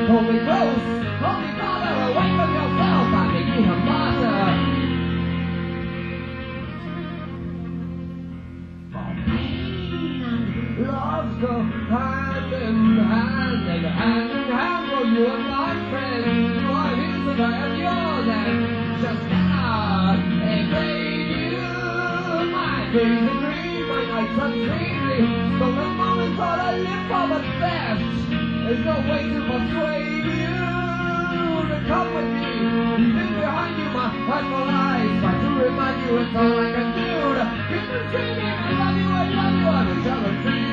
hold me close. Holy Father, away from yourself, I became a martyr. For pain and love go hand in hand, and hand in hand, well, you and my friend, you are his and I am yours, and just cannot evade you. My days are green, my nights are dreamy, so the moment thought I live for the best. There's no way to persuade you to come with me. Leave behind you my hurtful lies. Try to remind you it's all I can do to keep you dreaming. I love you, I love you, I will shall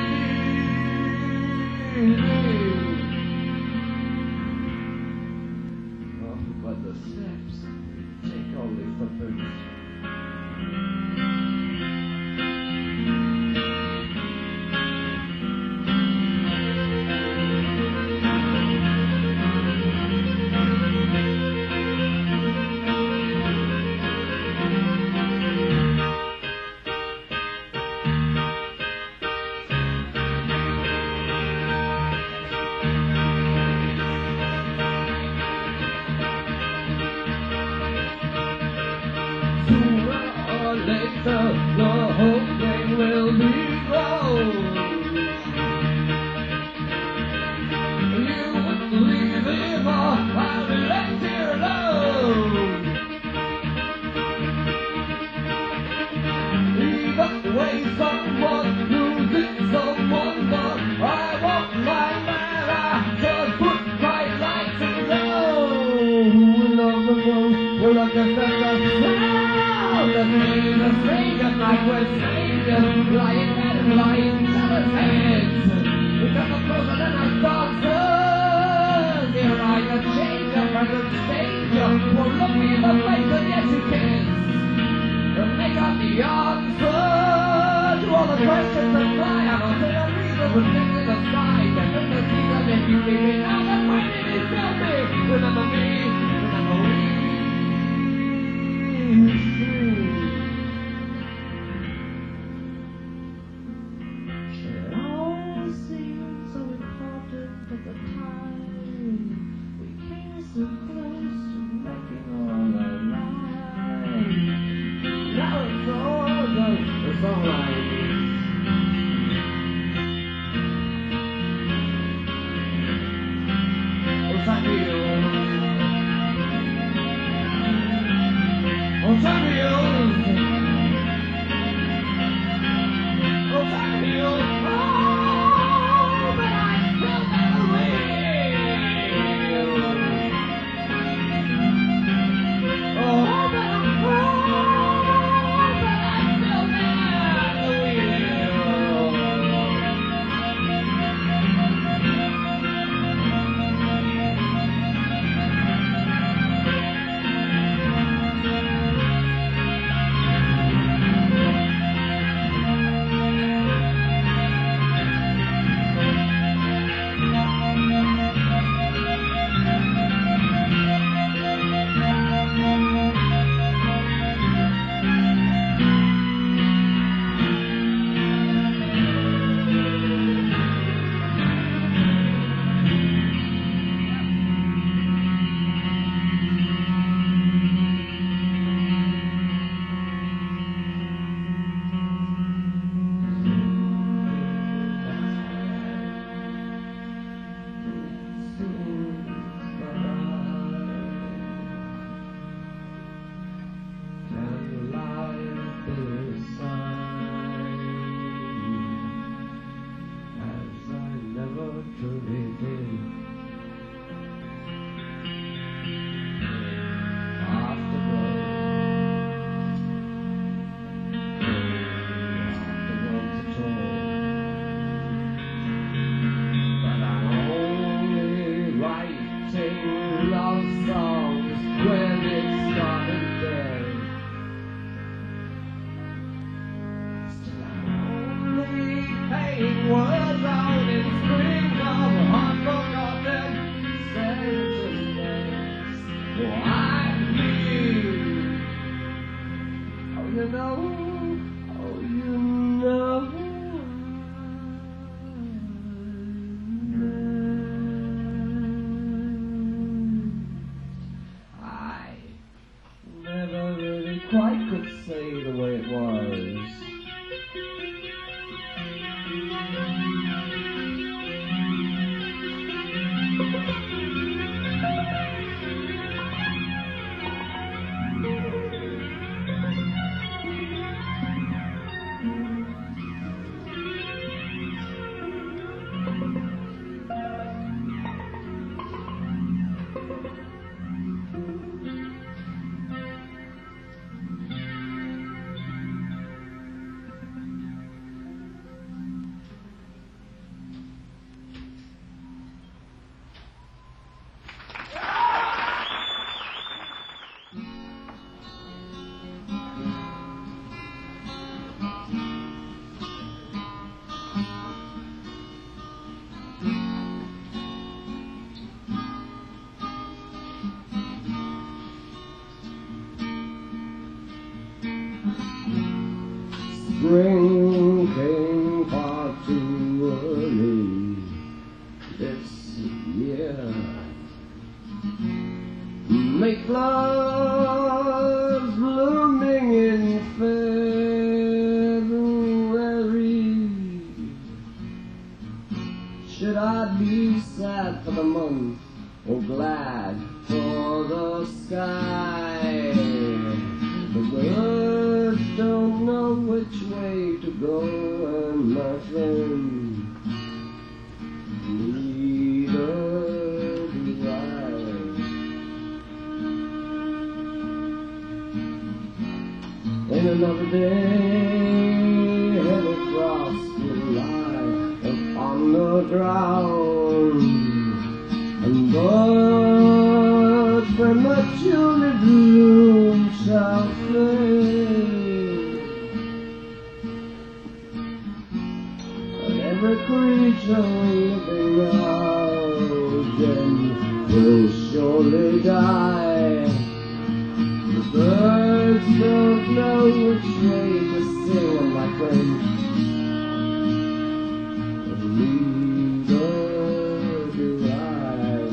oh, but the steps take only for first. Sooner or later, the whole thing will be closed. You wouldn't leave him, or I'll be left here alone. Either way, someone losing someone, but I won't mind that. I just put my life in low. Who will love the most? Will understand the sound. The pain, the stranger, night was stranger, lying head and lying other's heads. We come up closer than our dancers. Here I can change your present stage. Won't look me in the face, and yes you can. And make up the answer to all the questions that fly. I'm a little reason for things in the sky. Then in the season, if you leave me now, then when did you tell me? Remember me, remember we. It all seemed so important at the time. We came so close to making all alright. Now it's over, it's alright. What's that deal? Oh, champions! Oh, champions! Oh, but I still never will! Oh, but I still never was out in spring of a hot forgotten could say the way it was. Spring came far too early this year. Make flowers blooming in February. Should I be sad for the month or glad for the sky? The birds don't know which way to go, and my friend, neither do I. In another day, head across the line upon the ground, and birds prematurely bloom shall fade. Every creature living out then will surely die. The birds don't know which way to sing, my friend. Neither do I.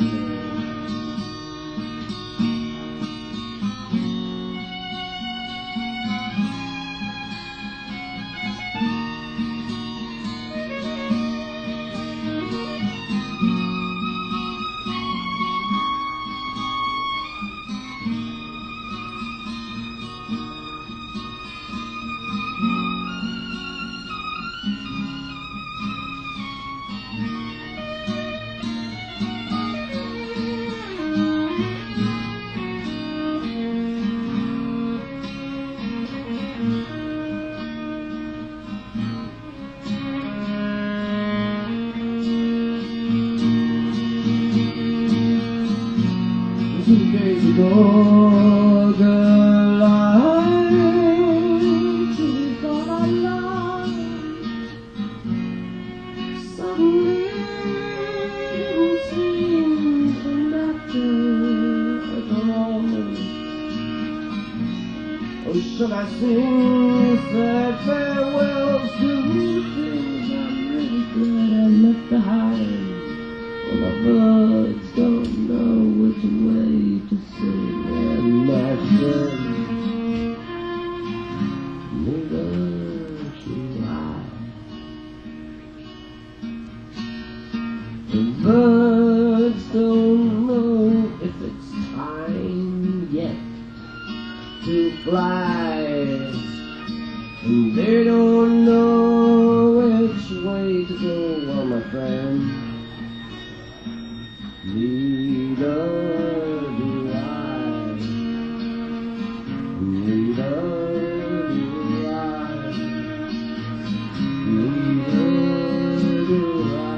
ago, girl, I thought I loved. Suddenly it seems to matter at all. Oh, should I sing sad farewells to things I'm really glad I left behind? Well, the birds don't know which way to sing, and my friend, neither should I. The birds don't know if it's time yet to fly, and they don't know which way to go. Well, my friend, neither do I. Neither do I. Neither do I.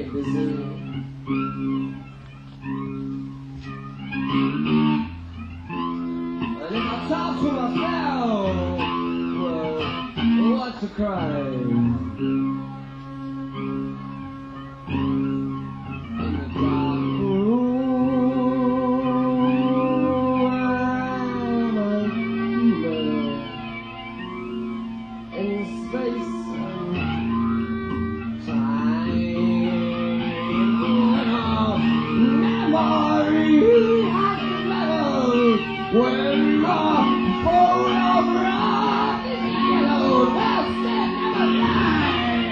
baby soon. And if I talk to myself, well, what's a crime? In the dark room, I'm a healer in space and time. Memory has metal when the photograph is yellow. Well, said never lie.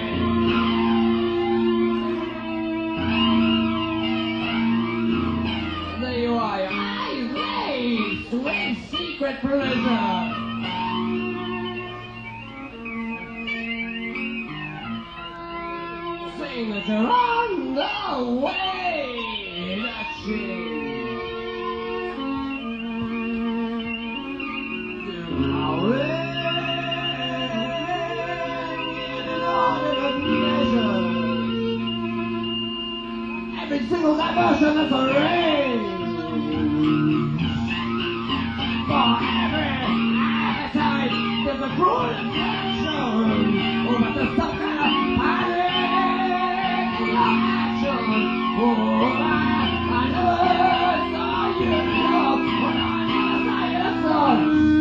There you are, your eyes raised with secret pleasure. Saying that you're on the way to change. Every single diversion that's arranged for every appetite, there's a cruel intention. Oh, but there's some kind of panic in your action. Oh, I never saw you love when I never saw your son.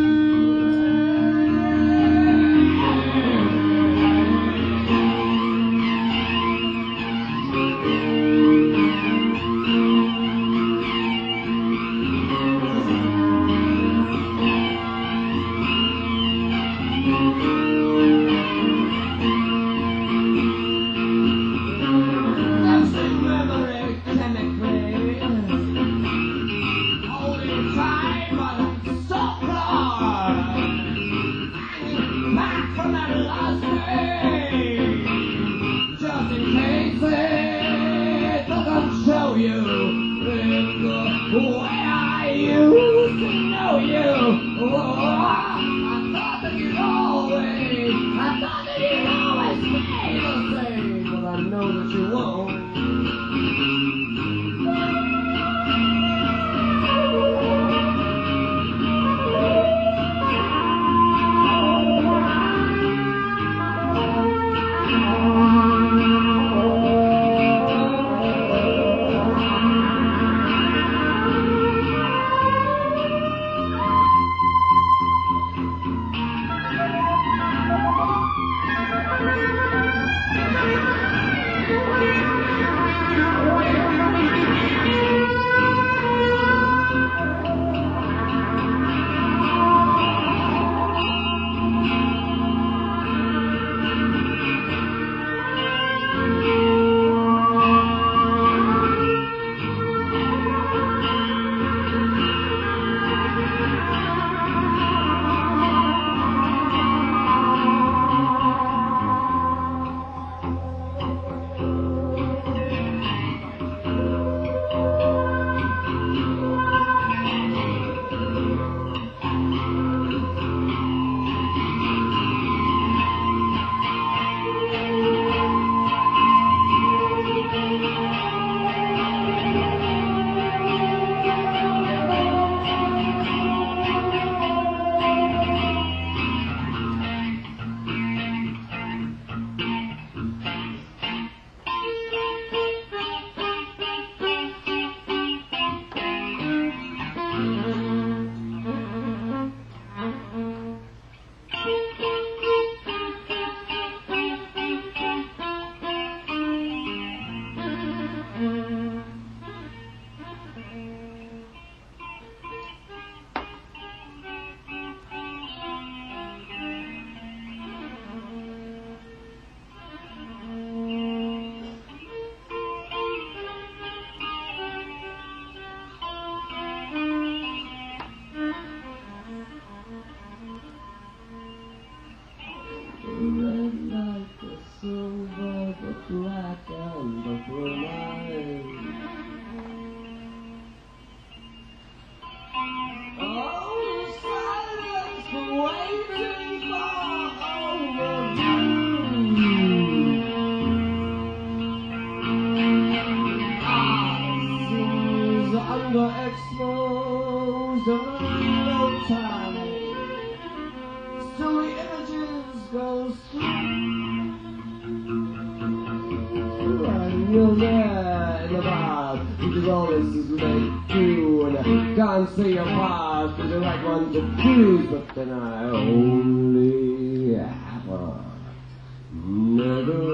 And you're there in the past, which is all this is meant to, and I can't see your past is the right one to choose, but then I only have a never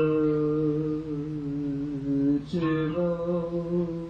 to know you.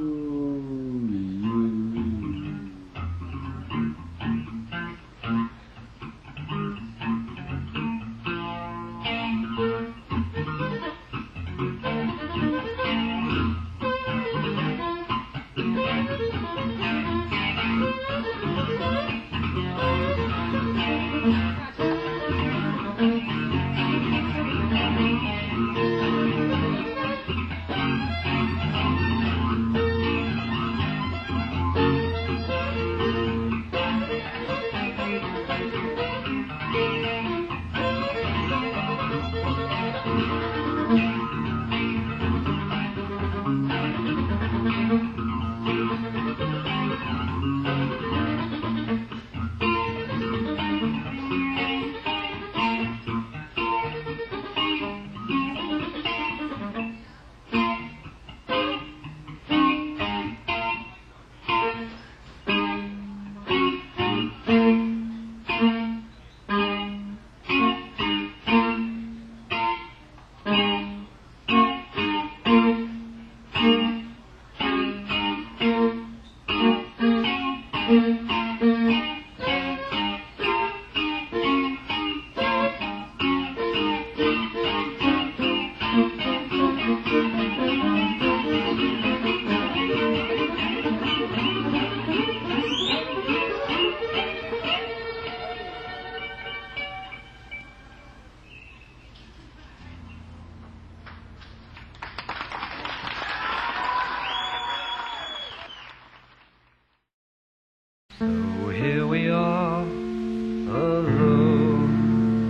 So here we are, alone.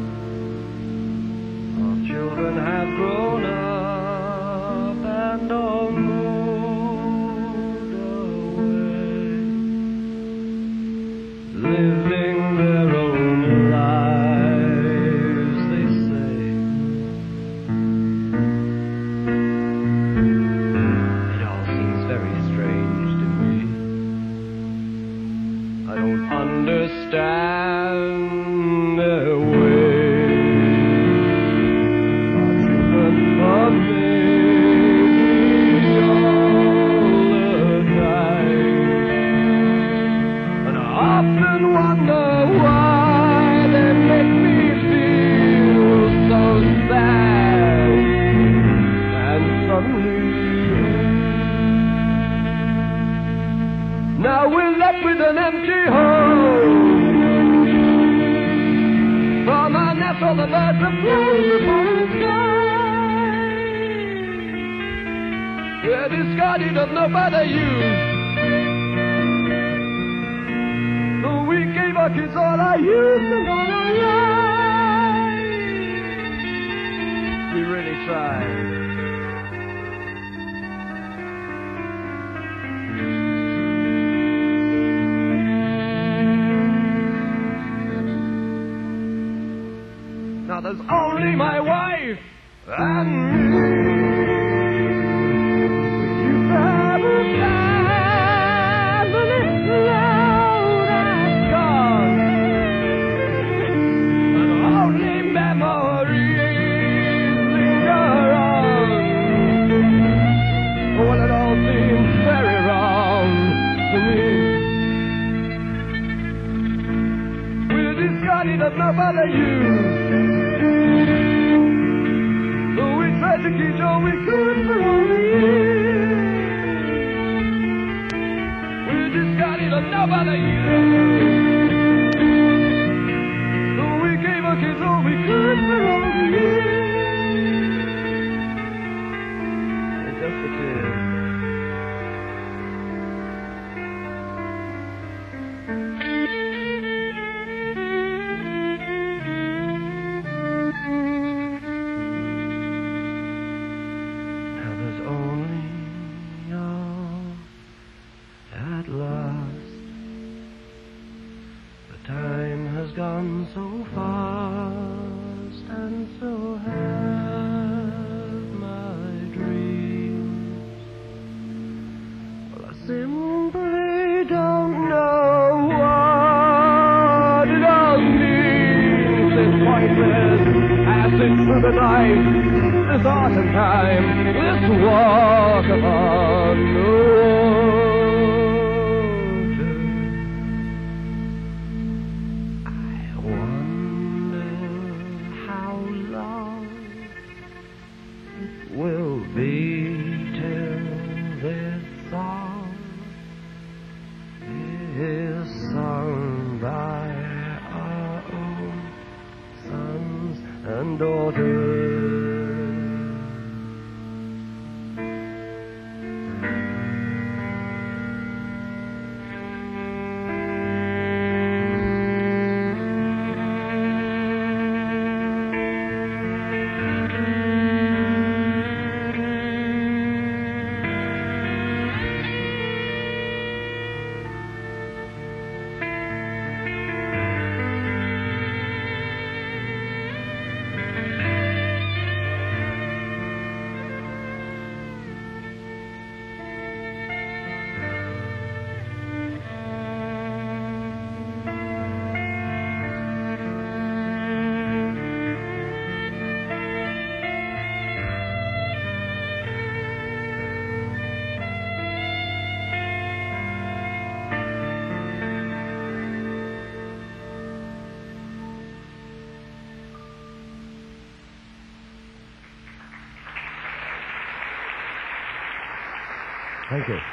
Our children have grown up and all moved away, living their own lives, they say. It all seems very strange to me. I don't understand their ways. Our children amaze me all the time, and I often wonder why they make me feel so sad. And suddenly, now we're left with an empty home. From our nest all the birds have flown upon the sky. We're discarded of no further use. So we gave our kids all our youth and all our lives. We really tried. Now there's only my wife and me. We used to have a family load and gone, and only memories linger on. Well, it all seems very wrong to me. We're discarded of no further use. To keep all we could for all the years. We just got it on nobody use. So we gave our kids all we could for all the years. It's just the kids. Gone so fast and the night, this autumn time, this walk upon the water. I wonder how long it will be till this song is sung by our own sons and daughters. Thank you.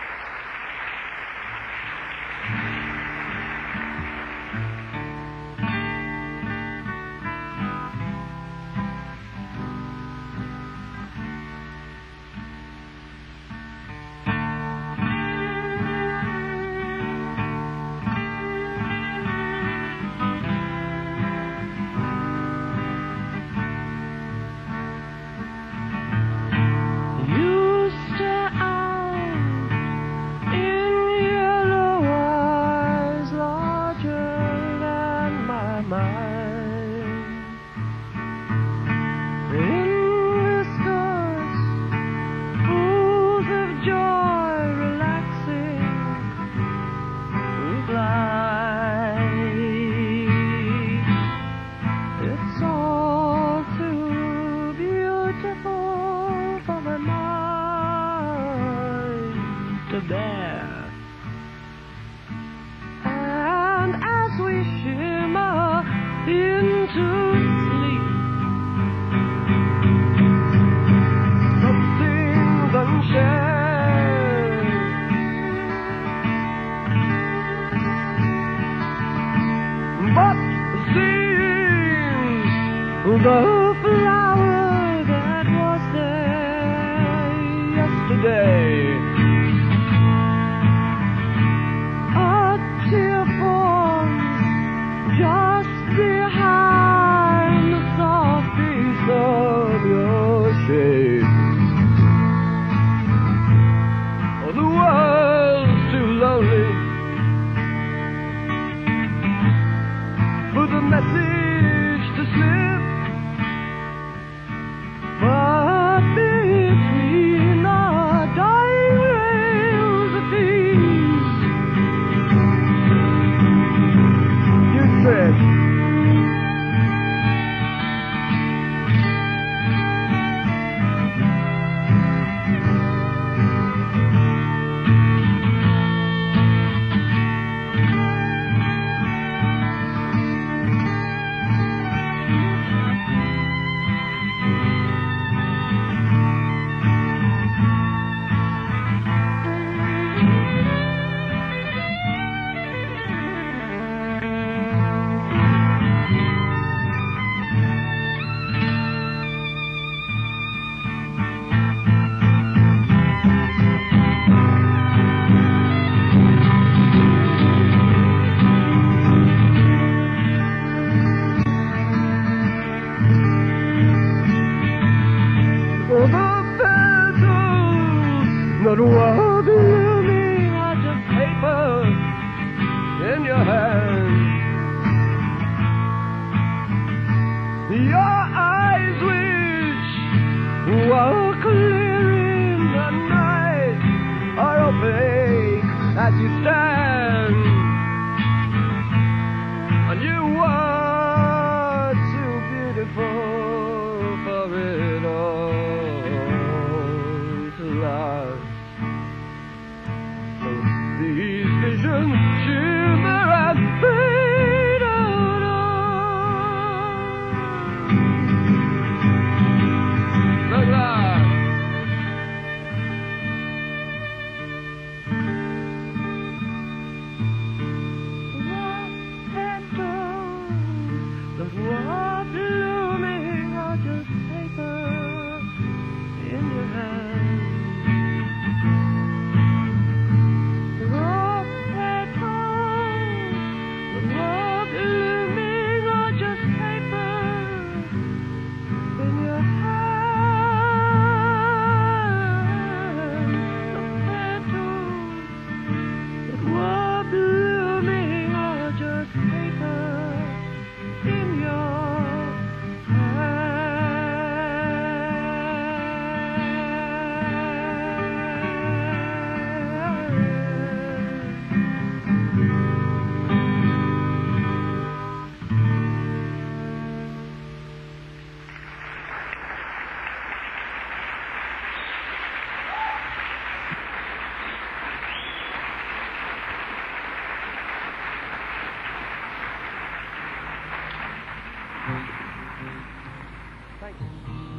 The flower that was there yesterday, a tear falls just behind the soft piece of your shade. Oh, the world's too lonely for the message to slip. But between the dying rails of peace, you tread. Not one gloomy watch of paper in your hand. Your eyes which were clear in the night are opaque as you stand. And you were too beautiful for it all to last. So these visions shiver and fade out. Like that. The war blooming or just paper in your hand. The war petals, the war blooming or just paper in your hand. The petals, the war blooming or just paper in your Thank you.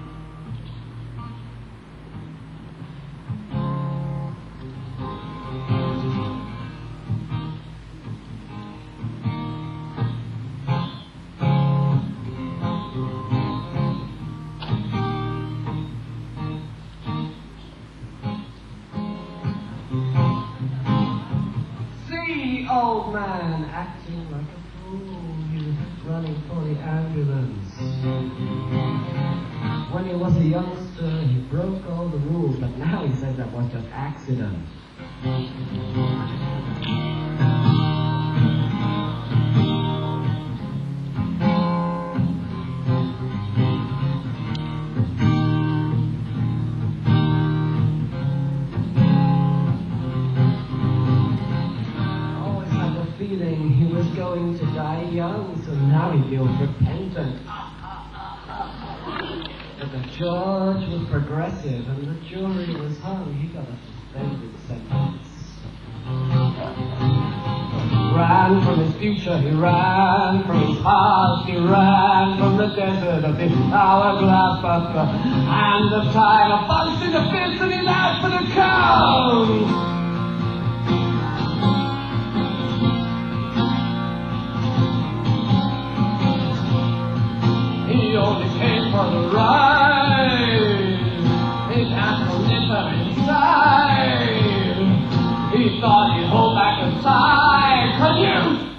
See, old man, acting like a fool. He was running for the ambulance. When he was a youngster, he broke all the rules, but now he says that was just accident. Always had the feeling he was going to die young, so now he feels repentant. But the judge was progressive and the jury was hung. He got a suspended sentence. He ran from his future, he ran from his past, he ran from the desert of the hourglass, but the hand of time a punched in the fist and he laughed for the count. He only came for the ride. His hands were never inside. He thought he'd hold back the side. Could you?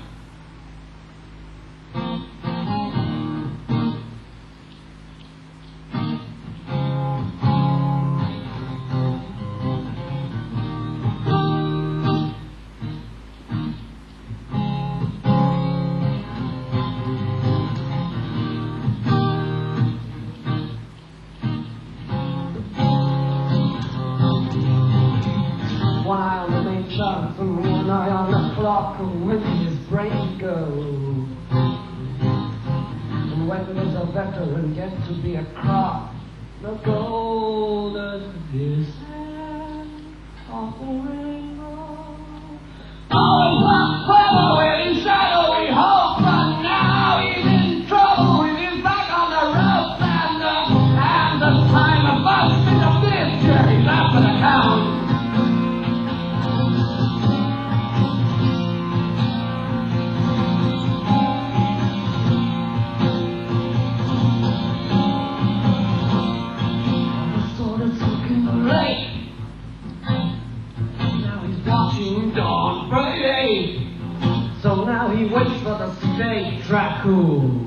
One eye on the main chance and one eye on the clock, and when did his brain go? And when does a veteran get to be a crock? The golden descent of the rainbow. Always lost forever in shadowy hope, but now he's in trouble with his back on the ropes, and the time of us in the fifth year, he's after the count. Dawn parade. So now he waits for the state Dracul.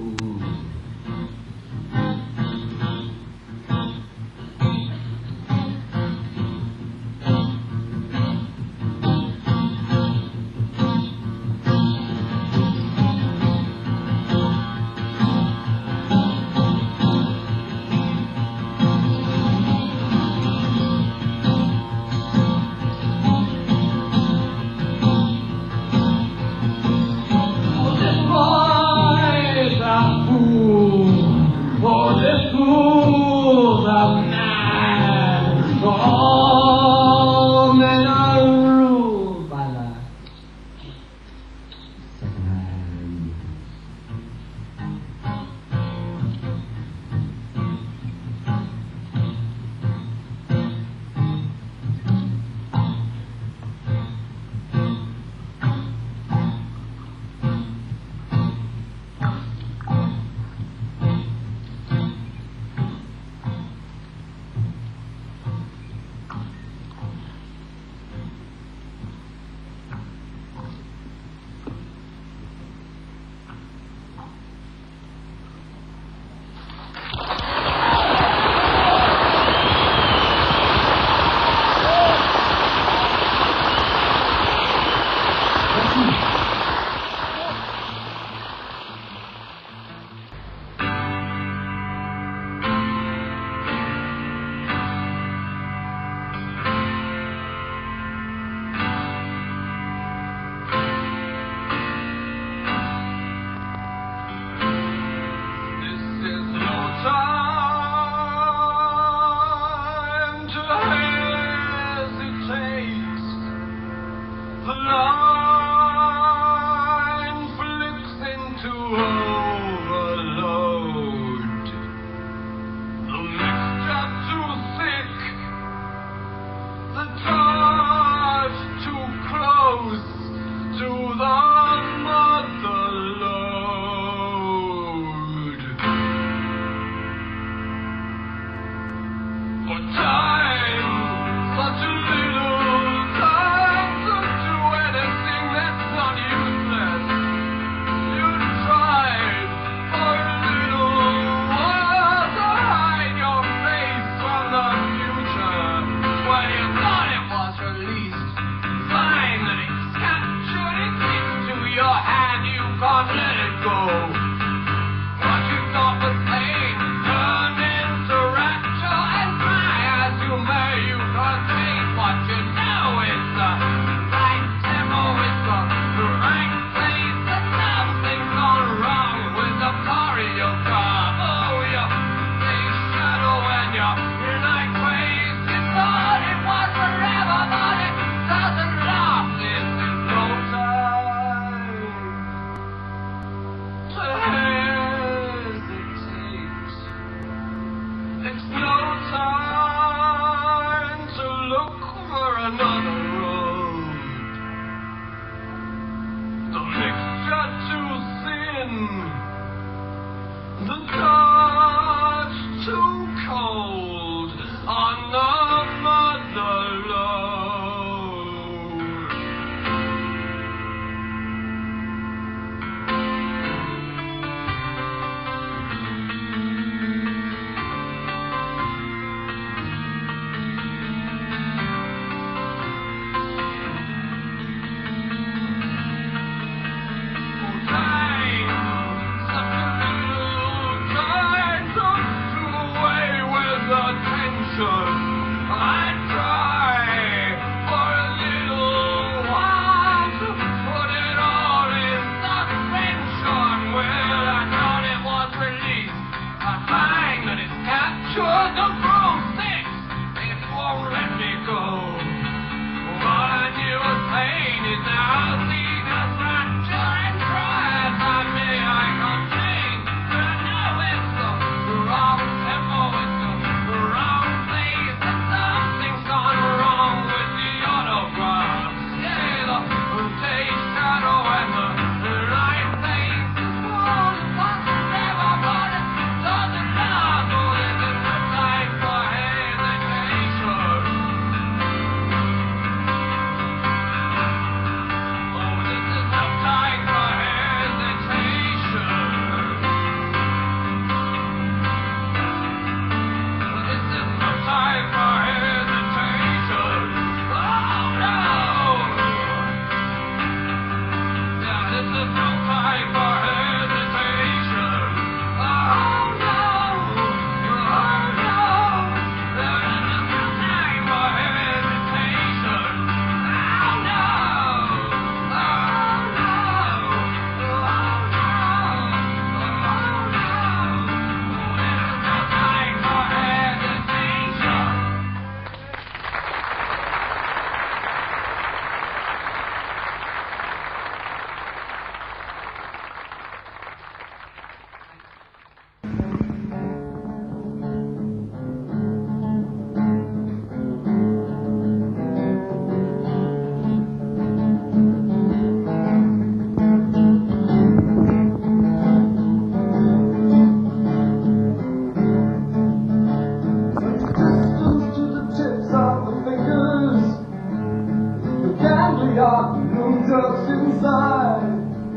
drugs inside.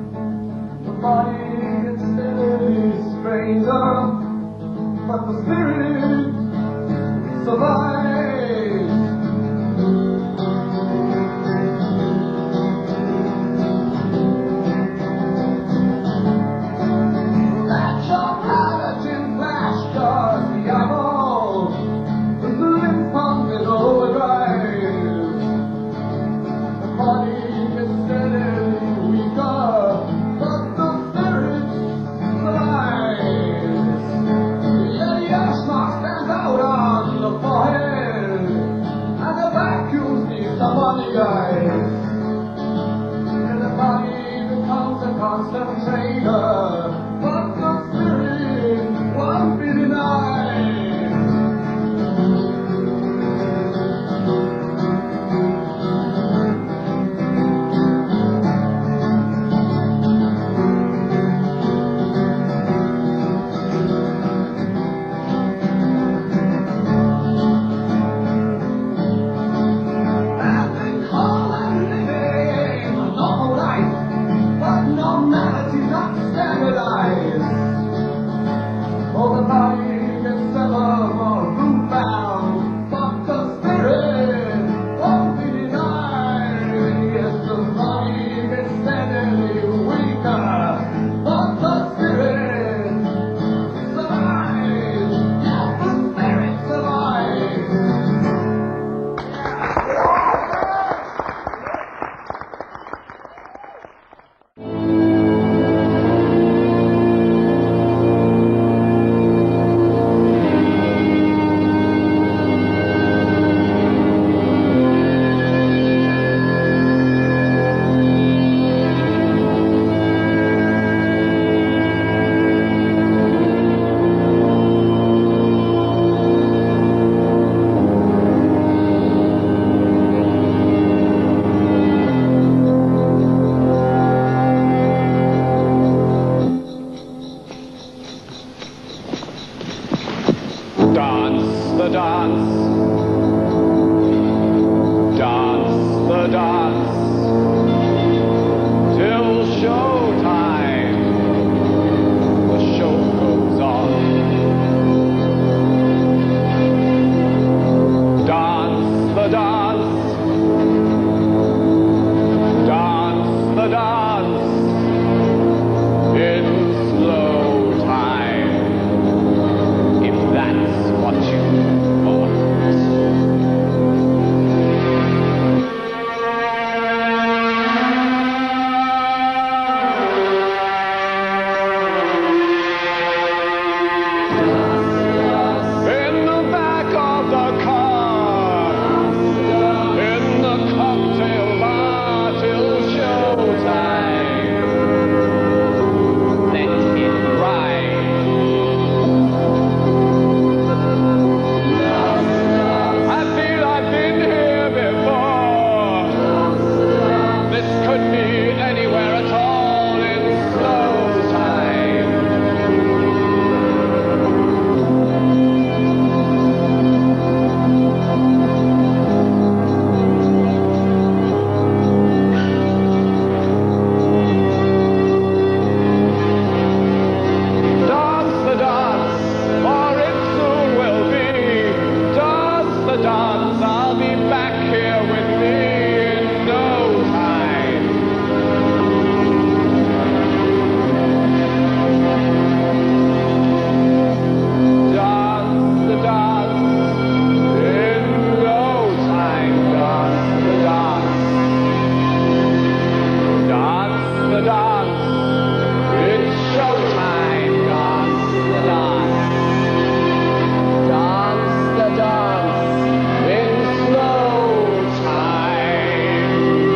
The body is steadily stranger, but the spirit survives. That your hydrogen flash cars the eyeball, the moon pump is overdrive. The body is steadily weaker, but the spirit survives. Yeah, the ash mark stands out on the forehead. Dance the dance. Dance the dance. Till showtime. The show goes on. Dance the dance. Dance the dance. In slow time. If that's what you want. In the back of the car, in the cocktail bar till showtime. Let it ride. I feel I've been here before. This could be anywhere at all in slow time. Dance the dance, or it soon will be. Dance the dance, I'll be back here with me in no time. Dance the dance, in no time. Dance the dance. Dance the dance. It's showtime. Dance the dance. Dance the dance. In slow time.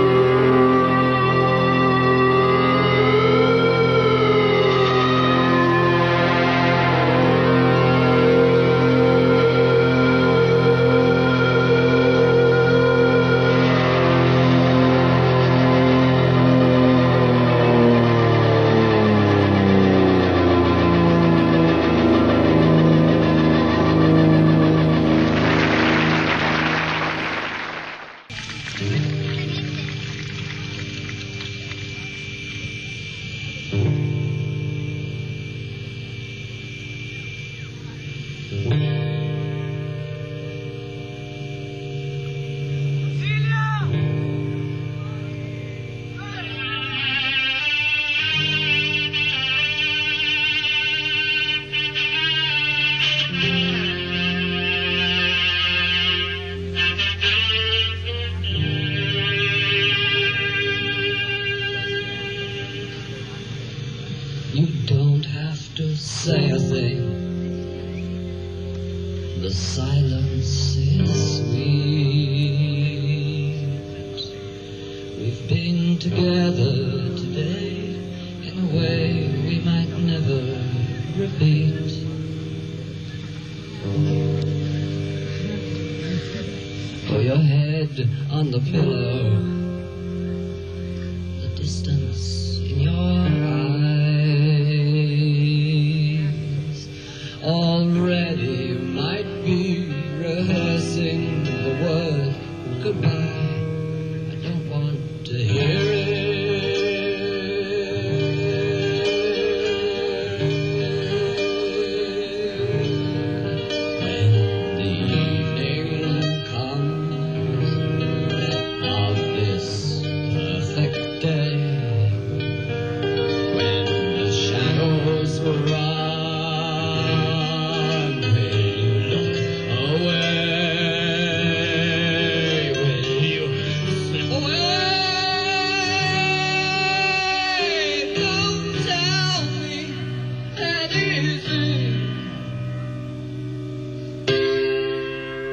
You don't have to say a thing. The silence is sweet. We've been together today in a way we might never repeat. For your head on the pillow, the distance in your eyes. Already you might be rehearsing the word goodbye. I don't want to hear it. When the evening comes of this perfect day, when the shadows will run, will you look away? Will you slip away? Don't tell me that easy.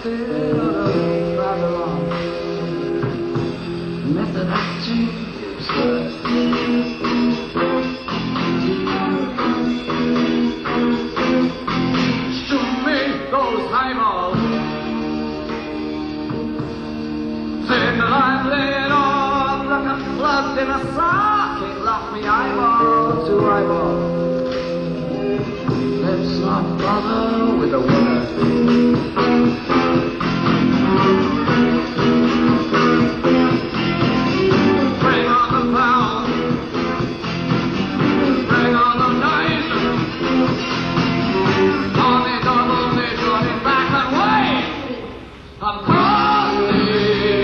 In a socket, lock me eyeball to eyeball. Let's not bother with the weather. Bring on the pound, bring on the noise. On the double, they draw it back and wait. I'm calling.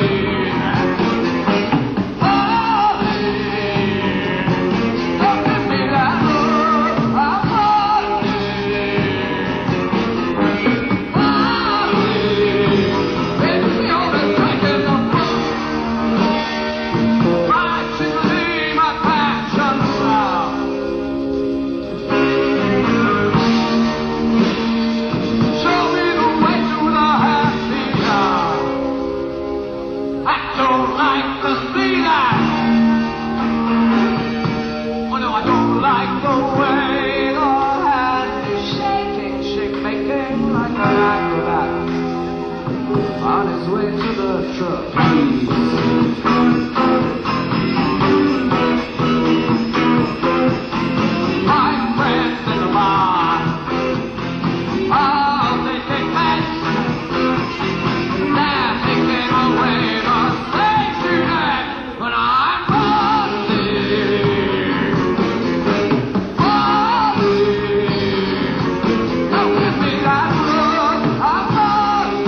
On his way to the trapeze. My friends in the bar, oh, they take bets. They're taking away the safety net when I'm falling. Don't give me that look, I'm falling.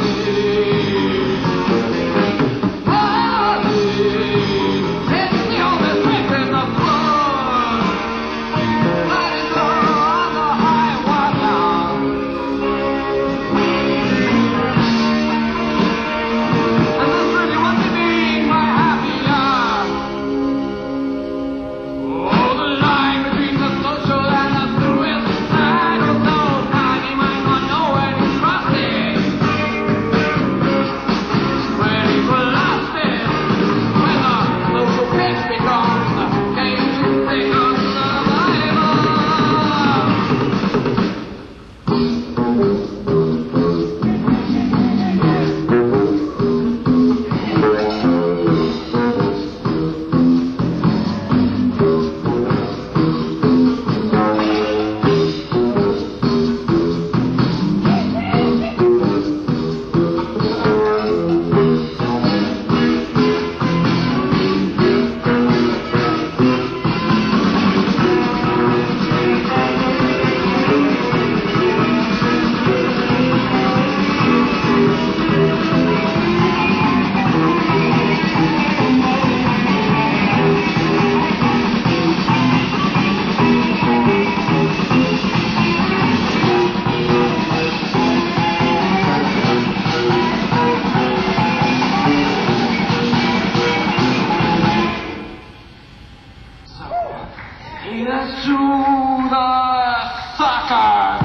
Here's to the sucker.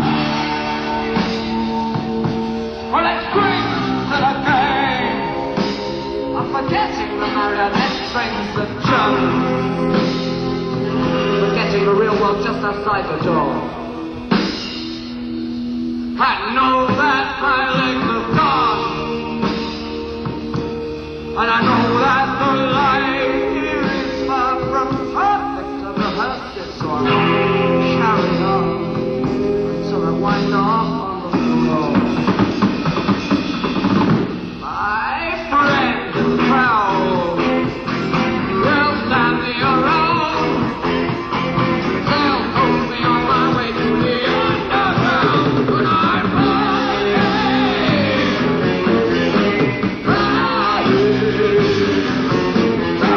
Well, let's drink to the game. I'm forgetting the marionette strings that jump. Forgetting the real world just outside the door. I know that my legs have gone. And I know that the life here is far from perfect. So I'll carry on until I wind up on the floor. My friend and crowd will stand me around. They'll hold me on my way to the underground when I'm flying.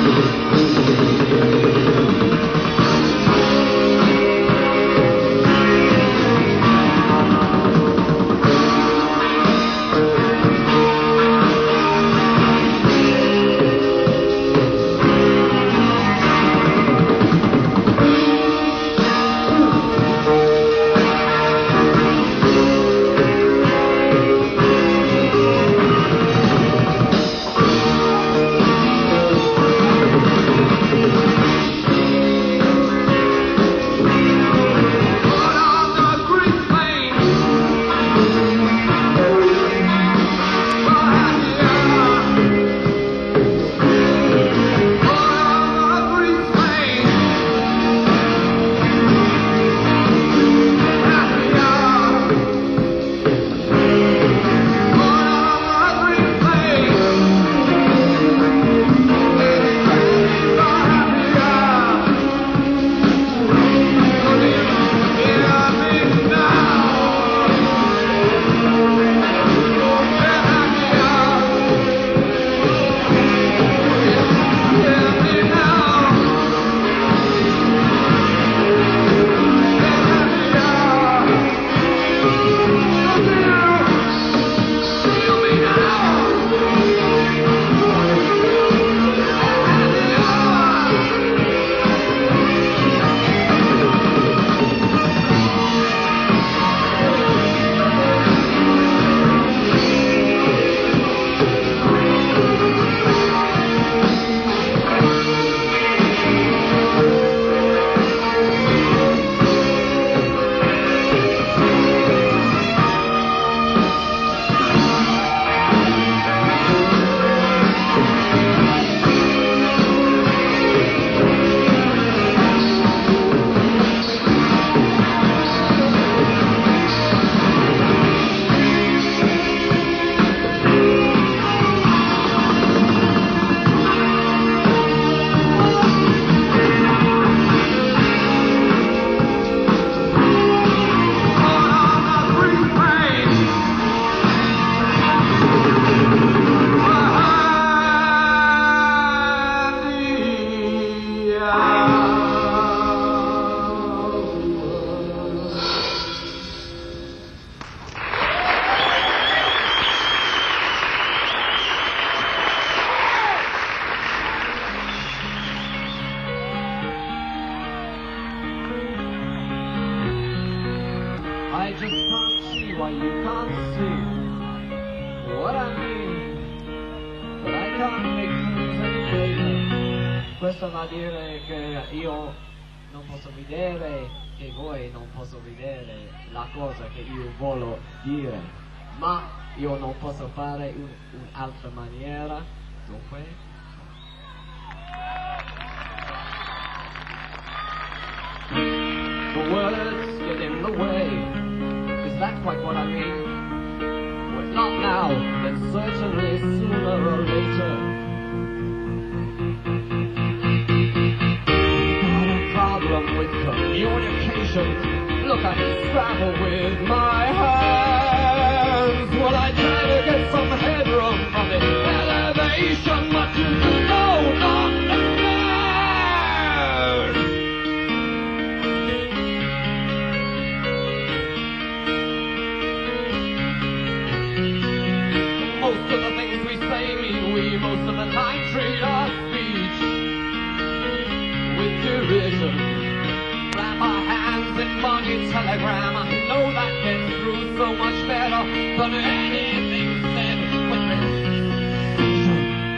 I just can't see why you can't see what I mean, but I can't make things any greater. Questo va a dire che io non posso vedere e voi non posso vedere la cosa che io voglio dire, ma io non posso fare un'altra maniera, dunque. The words get in the way. Is that quite what I mean? Well, if not now, then certainly sooner or later. Got a problem with communication. Look, I travel with my hands. Well, I try to get some headroom from the elevation, but you just don't understand. Most of the things we say mean we most of the time treat our speech with derision. Wrap our hands in money telegram. I know that gets through so much better than anything said with precision.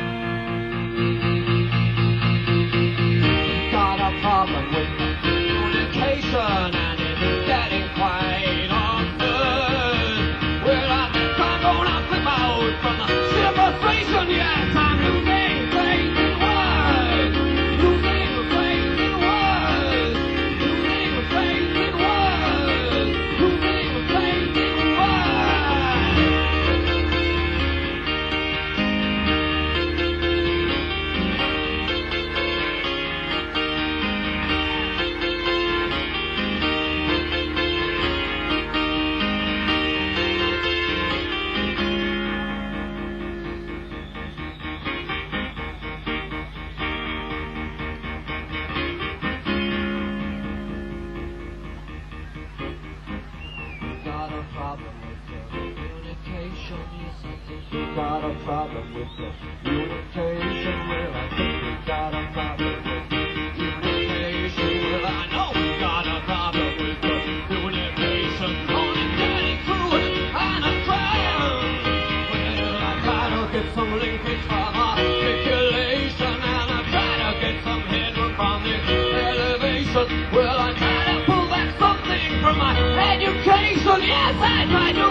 Got a problem with communication and it's getting quite absurd. Well, I think I'm gonna flip out from the sheer frustration. Yes, I'm losing faith in words. Losing faith in words. Losing faith in words. Losing faith in words. a problem with the unification. Well, I think we got a problem with the unification. Well, I know we got a problem with the unification. Only getting through it and I'm trying. Well, I try to get some linkage from articulation, and I try to get some headroom from the elevation. Well, I try to pull back something from my education. Yes, I try to,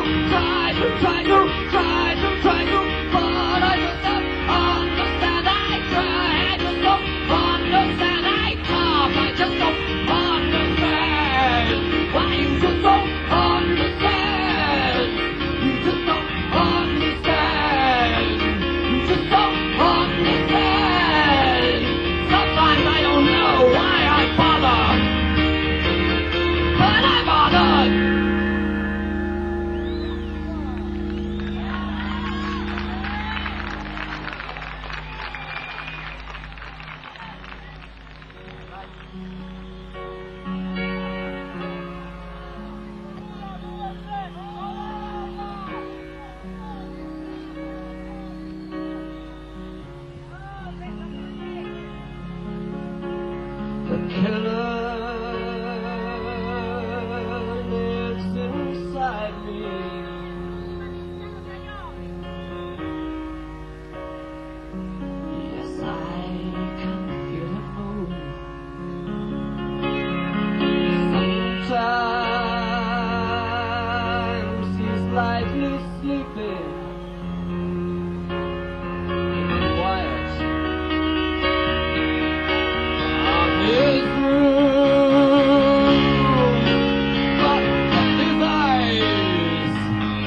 but I just don't understand. I try, I just don't understand. I talk, I just don't understand. Why you just don't understand? You just don't understand. You just don't understand. Sometimes I don't know why I bother, but I bothered. The killer lives inside me. Yes, I can feel him move. Sometimes he's lightly sleeping. Quiet. His room, but his eyes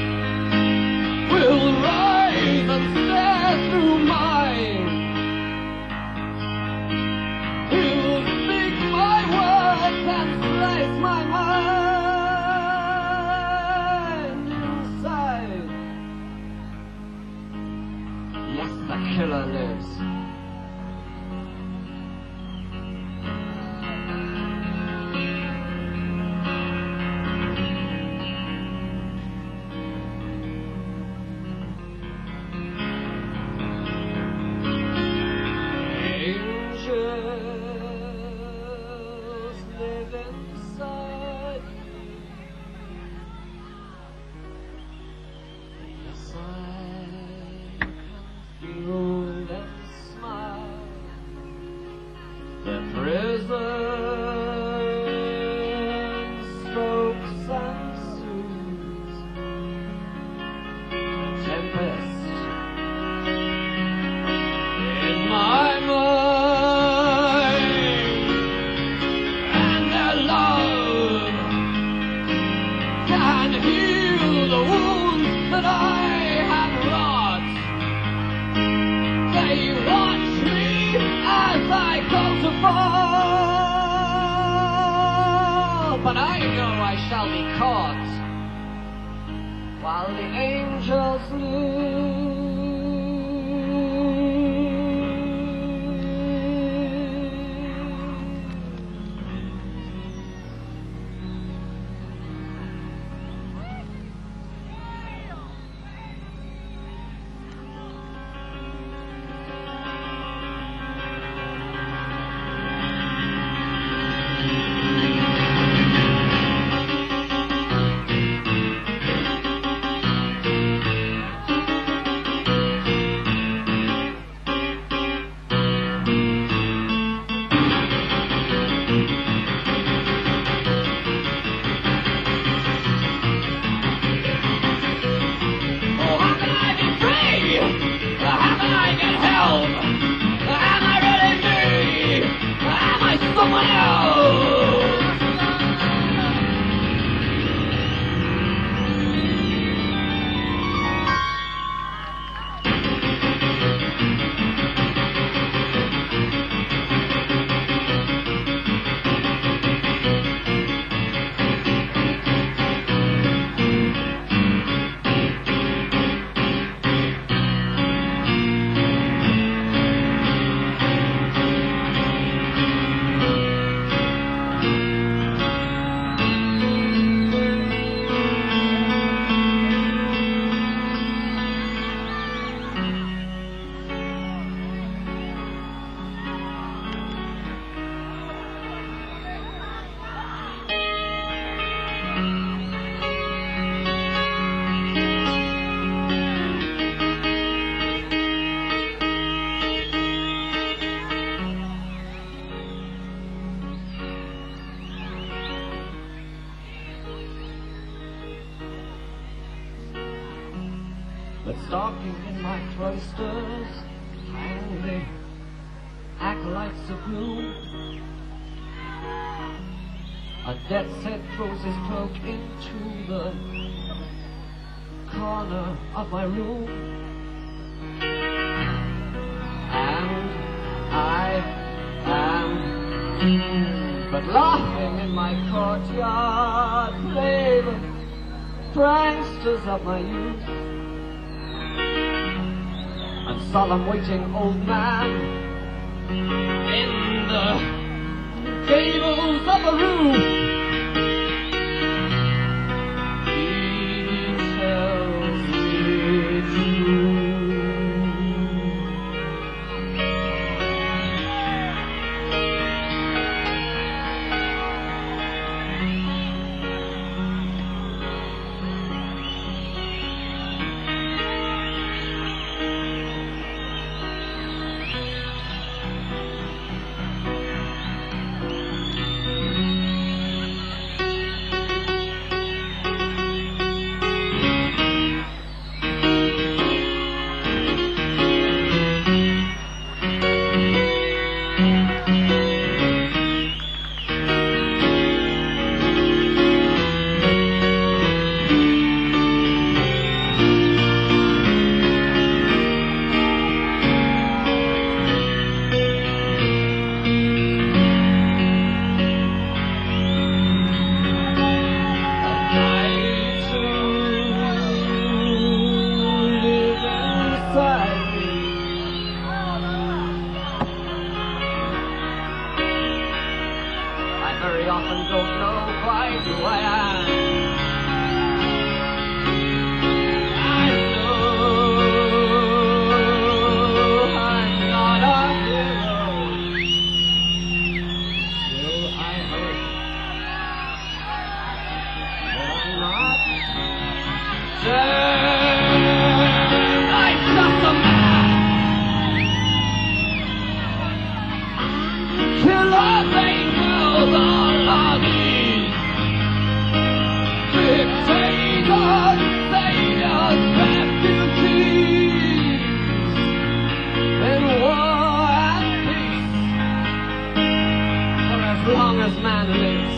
will rise and stare through mine. He'll speak my words and slice my mind inside. Yes, the killer lives. Angels live inside me. Yes, I can feel them smile. Their prison strokes and soothes the tempest in my mind, and their love can heal the wounds that I have wrought. They watch me as I go to fall, but I know I shall be caught while the angels live. stalking in my cloisters, hang the acolytes of gloom. A death's head throws his cloak into the corner of my room, and I am but laughing in my courtyard, play the pranksters of my youth, and solemn waiting old man in the gables of a roof. He tells me true. Very often don't know quite who I am. I know I'm not a hero. Still I hope that I'm not dead. I'm just a man. Killers angels all on me. Dictators, saviors, refugees, in war and peace, for as long as man lives.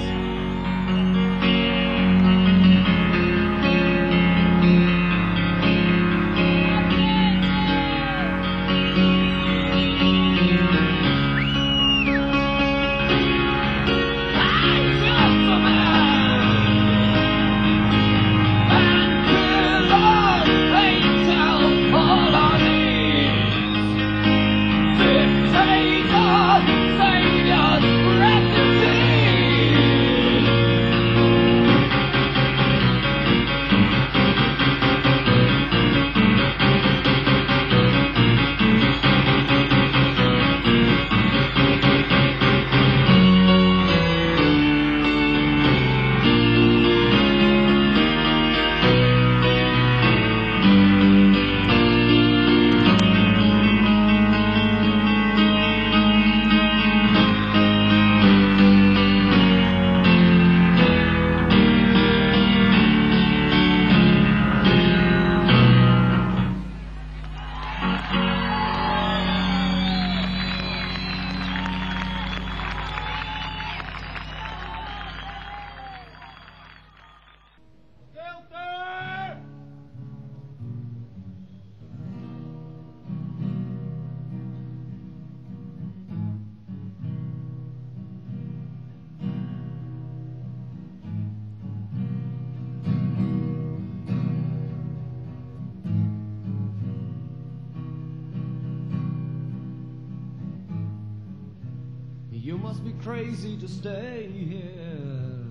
You must be crazy to stay here,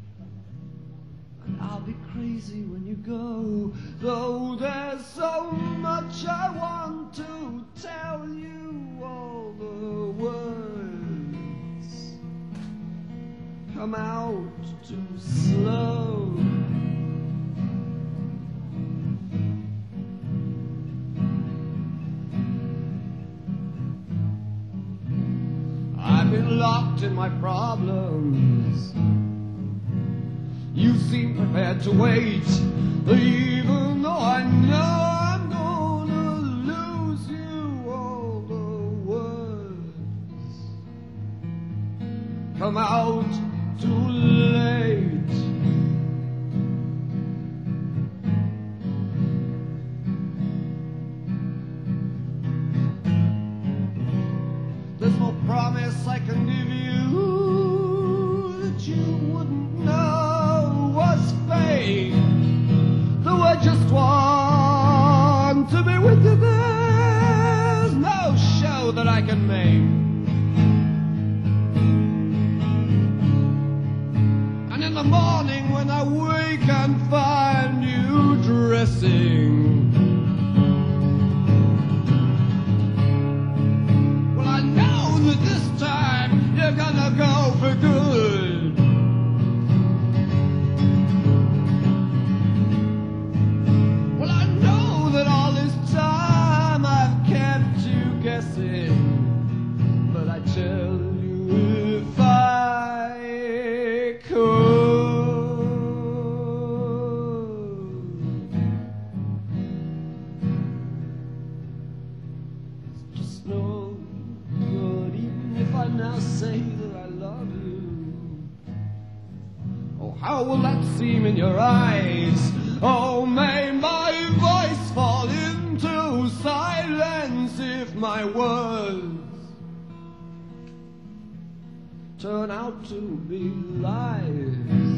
and I'll be crazy when you go. Though there's so much I want to tell you, all the words come out too slow. I've been locked in my problems. You seem prepared to wait, even though I know I'm going come out too late. There's no promise I can give you that you wouldn't know was fake. Though I just want to be with you, there's no show that I can make. And in the morning when I wake and find you dressing, that this time you're gonna go for good. Well, I know that all this time I've kept you guessing, but I tell you if I could, it's just no good, even if I now say that I love you. Oh, how will that seem in your eyes? Oh, may my voice fall into silence if my words turn out to be lies.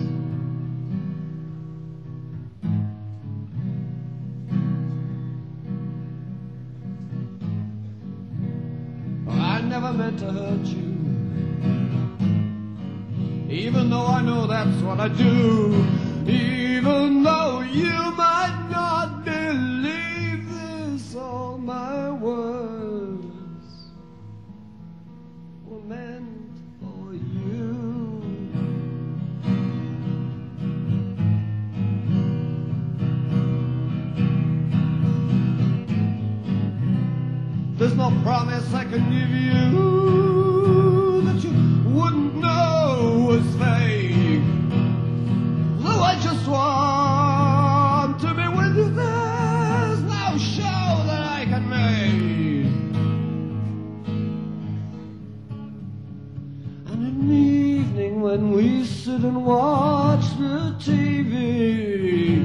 I never meant to hurt you, even though I know that's what I do. Even though you might not believe this, all my words were meant for you. There's no promise I can give you that you wouldn't know was fake. Though I just want to be with you, there's no show that I can make. And in the evening when we sit and watch the TV,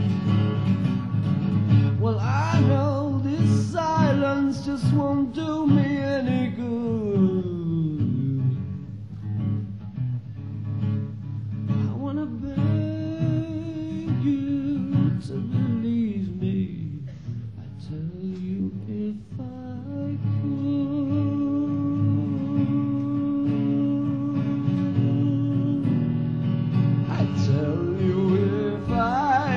well, I know this silence just won't do me any good. I wanna beg you to believe me. I tell you if I could. I tell you if I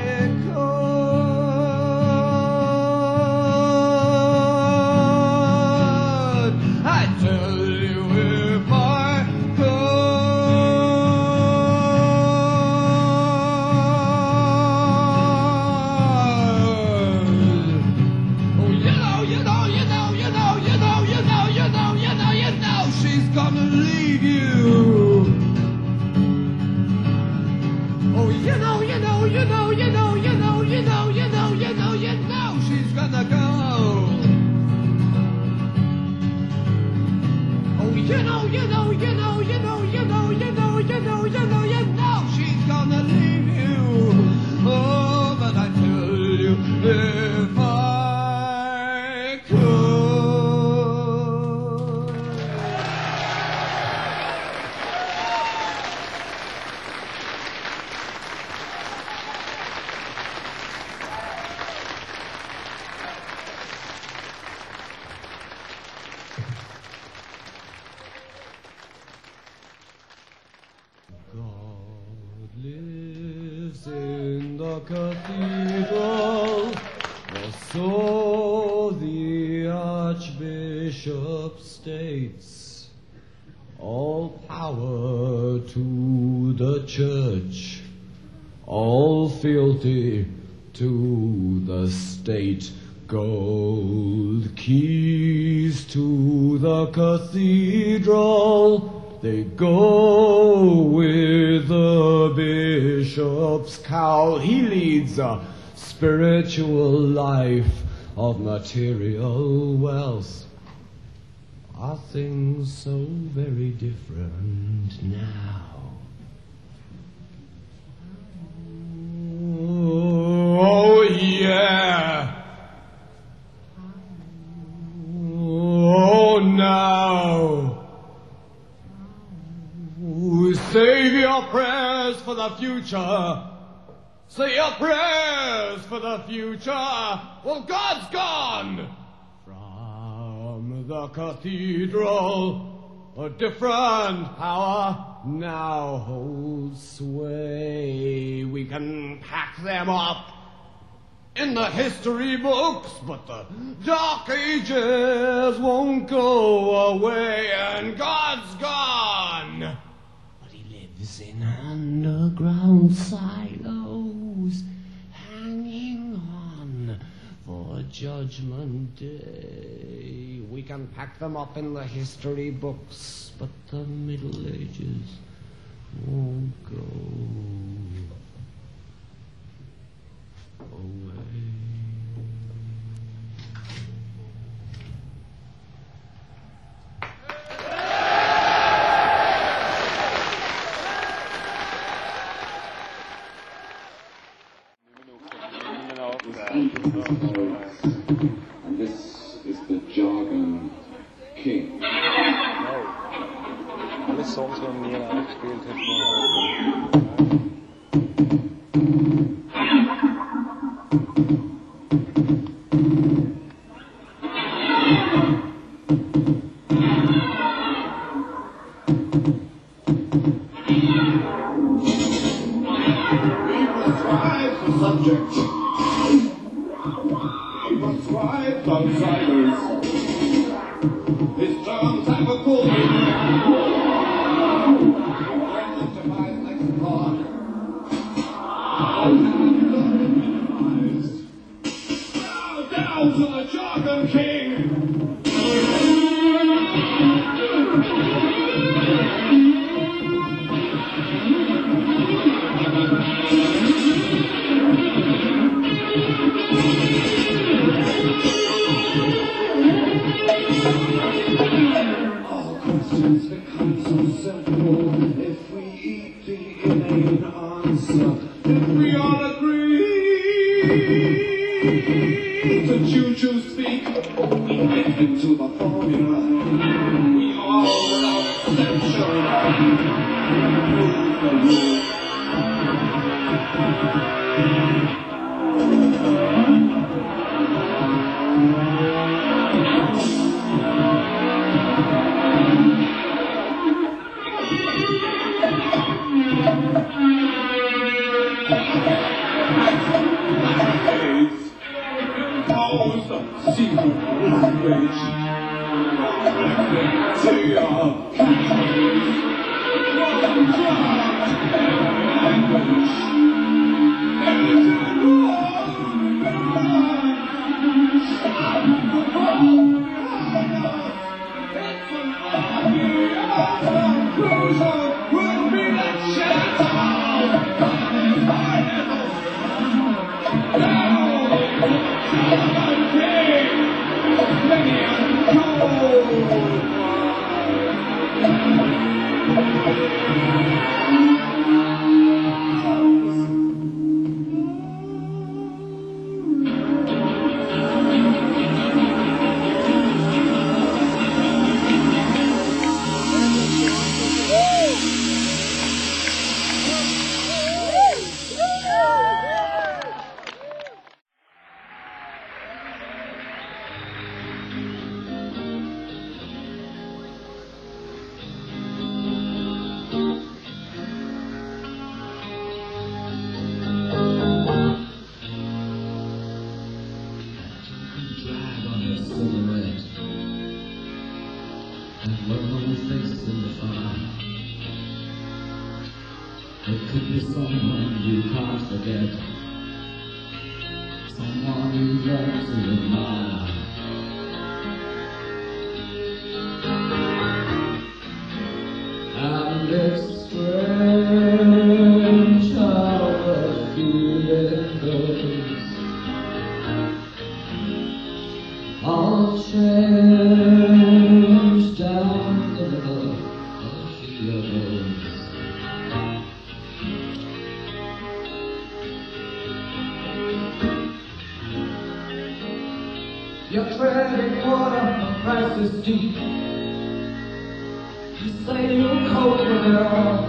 gonna leave you. Oh, you know, she's gonna go. Oh, you know, she's gonna leave you. Oh, but I tell you, if I could. God lives in the cathedral, or so the Archbishop states. All power to the church, all fealty to the state. Gold keys to the cathedral, they go with the bishop's cowl. He leads a spiritual life of material wealth. Are things so very different now? Oh, yeah. Oh, now. Save your prayers for the future. Say your prayers for the future. Well, God's gone. From the cathedral, a different power now holds sway. We can pack them up in the history books, but the Dark Ages won't go away, and God's gone. But he lives in underground silos, hanging on for Judgment Day. We can pack them up in the history books, but the Middle Ages won't go away. And this is the Jargon King. Alle songs waren nie aufgespielt hätten. We prescribe the subject. We prescribe outsiders. His terms have a full meaning. Identified lexicon. Bow down to the Jargon King. All questions become so simple if we eat the inane answer. If we all agree to choo-choo speak, we get into the formula. We all, without exception, prove the rule. Impose the secret language. To your catchphrase. One draft language. It's an obvious conclusion. Will be the shadow. It could be someone you can't forget, someone you learn to admire. And it's strange how the feeling goes. All changed You're treading water, the price is deep. You say you'll cope with it all.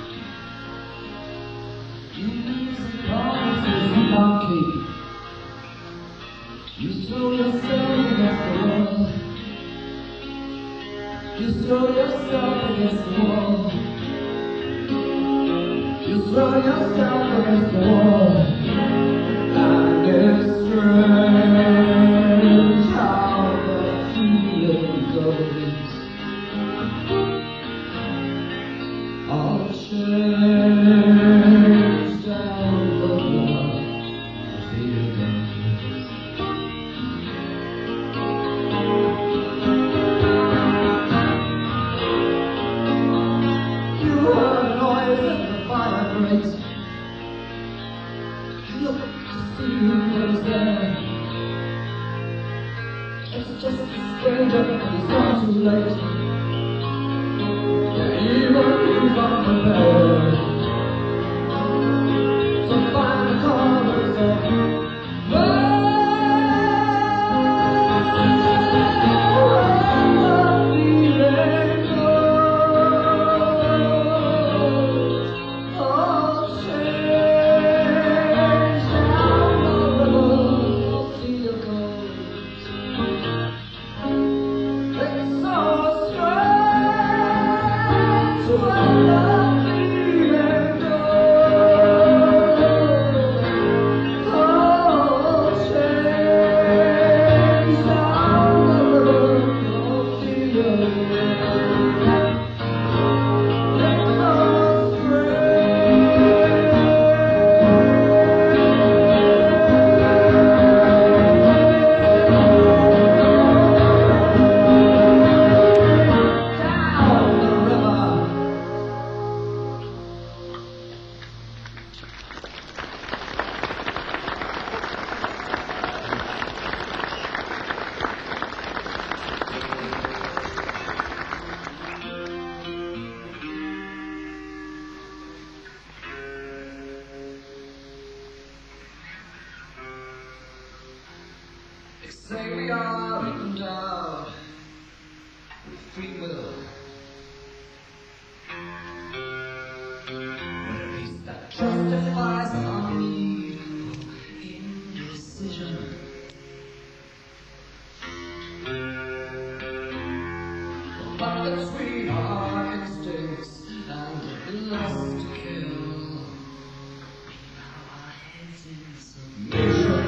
You make some promises you can't keep. You throw yourself against the wall. You throw yourself against the wall. You throw yourself against the wall. And it's strange how the feeling goes. All changed down the blood. Here goes. You heard a noise at the fire grate. Look to see who was there. It's just a stranger and he's gone too late. Even he's unprepared. So find the corners of say we are endowed with free will. But a peace that justifies our need for indecision. But that we are instincts and the lust to kill. We bow our heads in submission.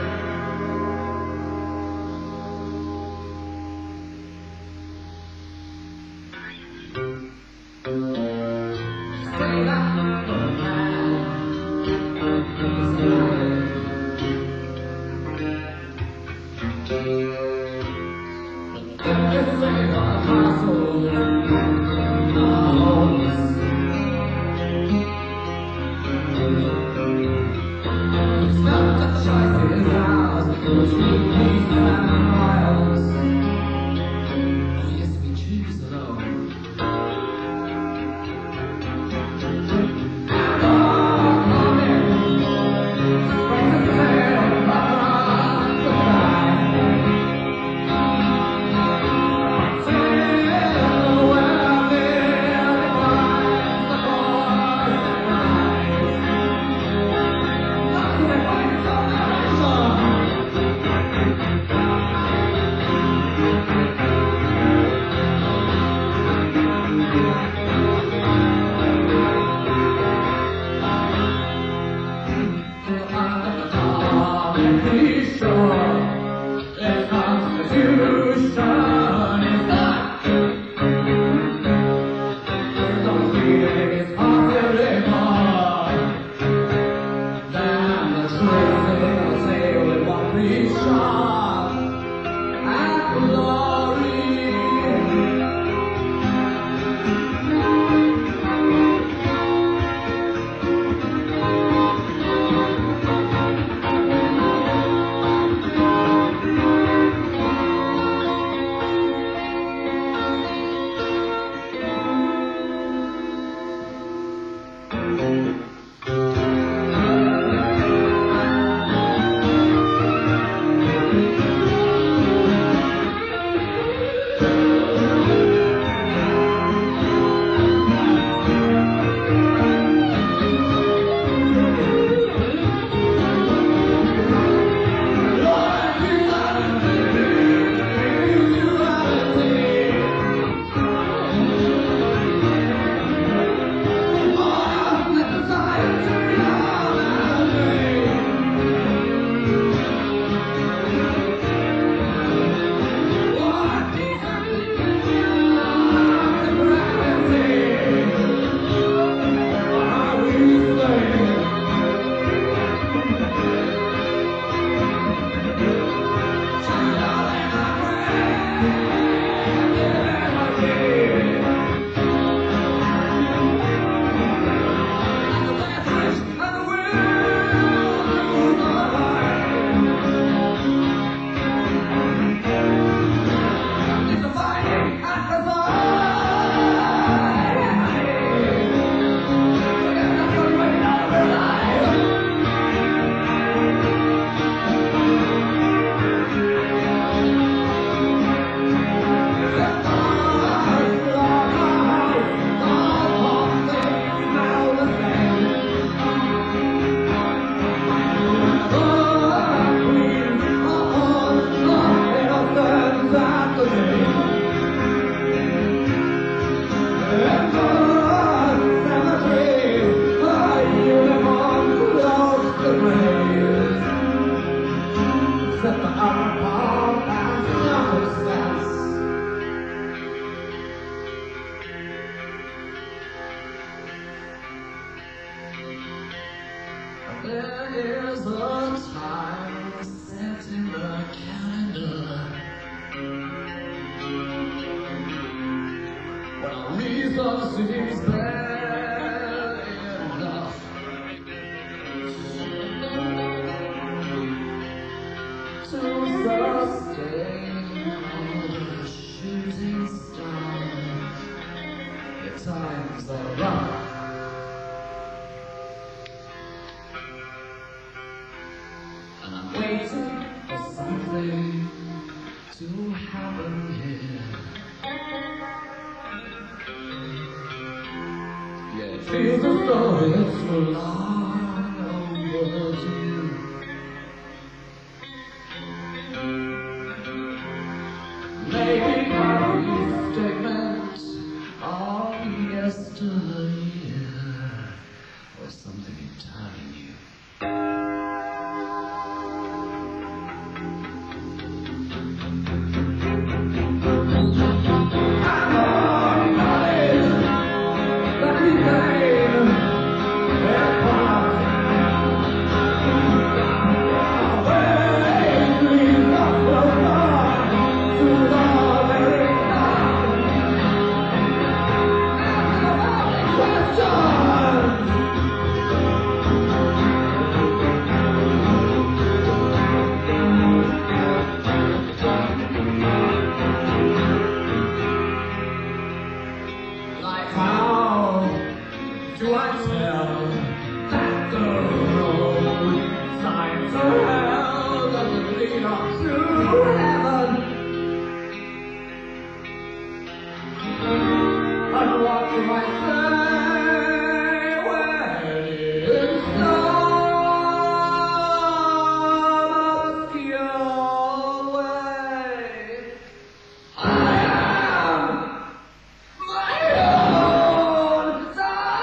There is a time set in the calendar when a reason seems bad enough to sustain all the shooting stars. The times are rough. And I'm waiting for something to happen here. Yeah, it feels as though it's long overdue. Maybe a statement of yesterday or something entirely new. Do I tell that the road signs of hell doesn't lead up to heaven? And what do I say when it's some obscure way? I am my own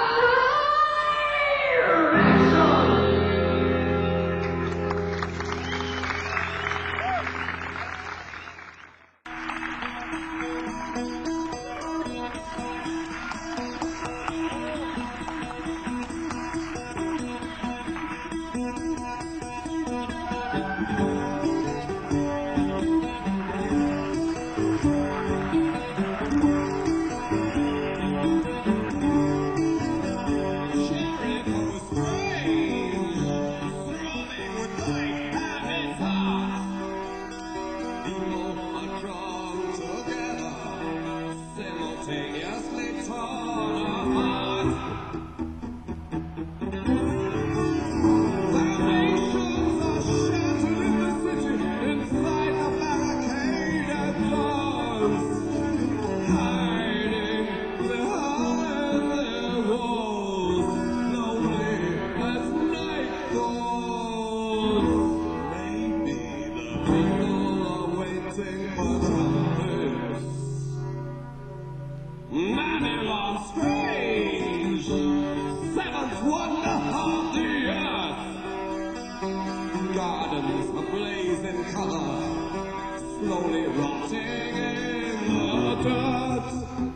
Gardens ablaze in color, slowly rotting in the dirt.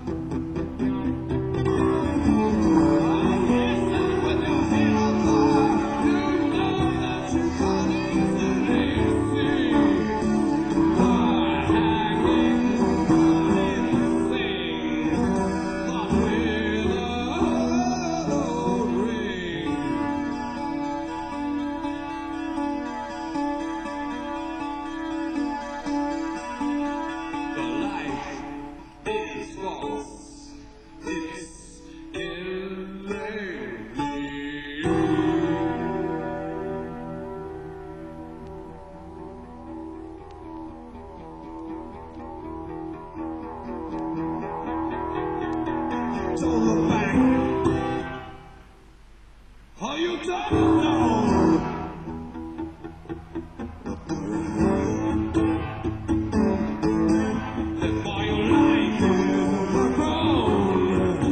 I listen with your head on fire. You know that you can't easily see. Hanging in the sea, but with a gold ring. Don't look back. Are you done? No. Live by your life. Grown.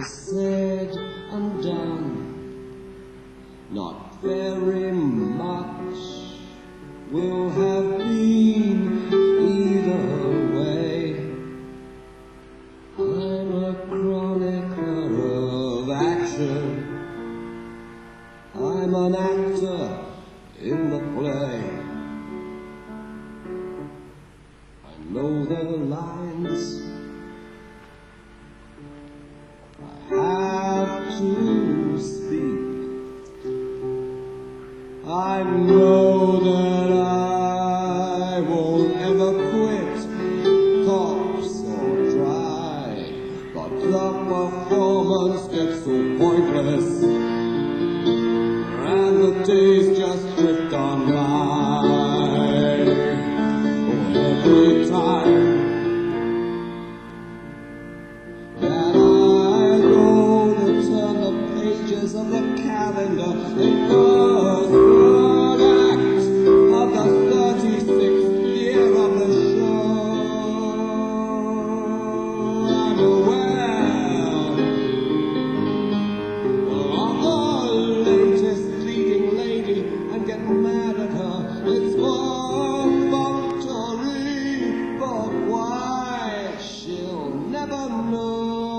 is said and done, not very much will have been either way. I'm a chronicler of action. I'm an actor in the play. I know the lines I have to speak. I know that I won't ever quit, corpse or dry, but the performance gets so pointless, and the days just drift on by. Oh, every time that I go to turn the pages of the calendar, it was third act of the 36th year of the show. I'm aware of the latest leading lady and get mad at her. It's perfunctory, but why? She'll never know.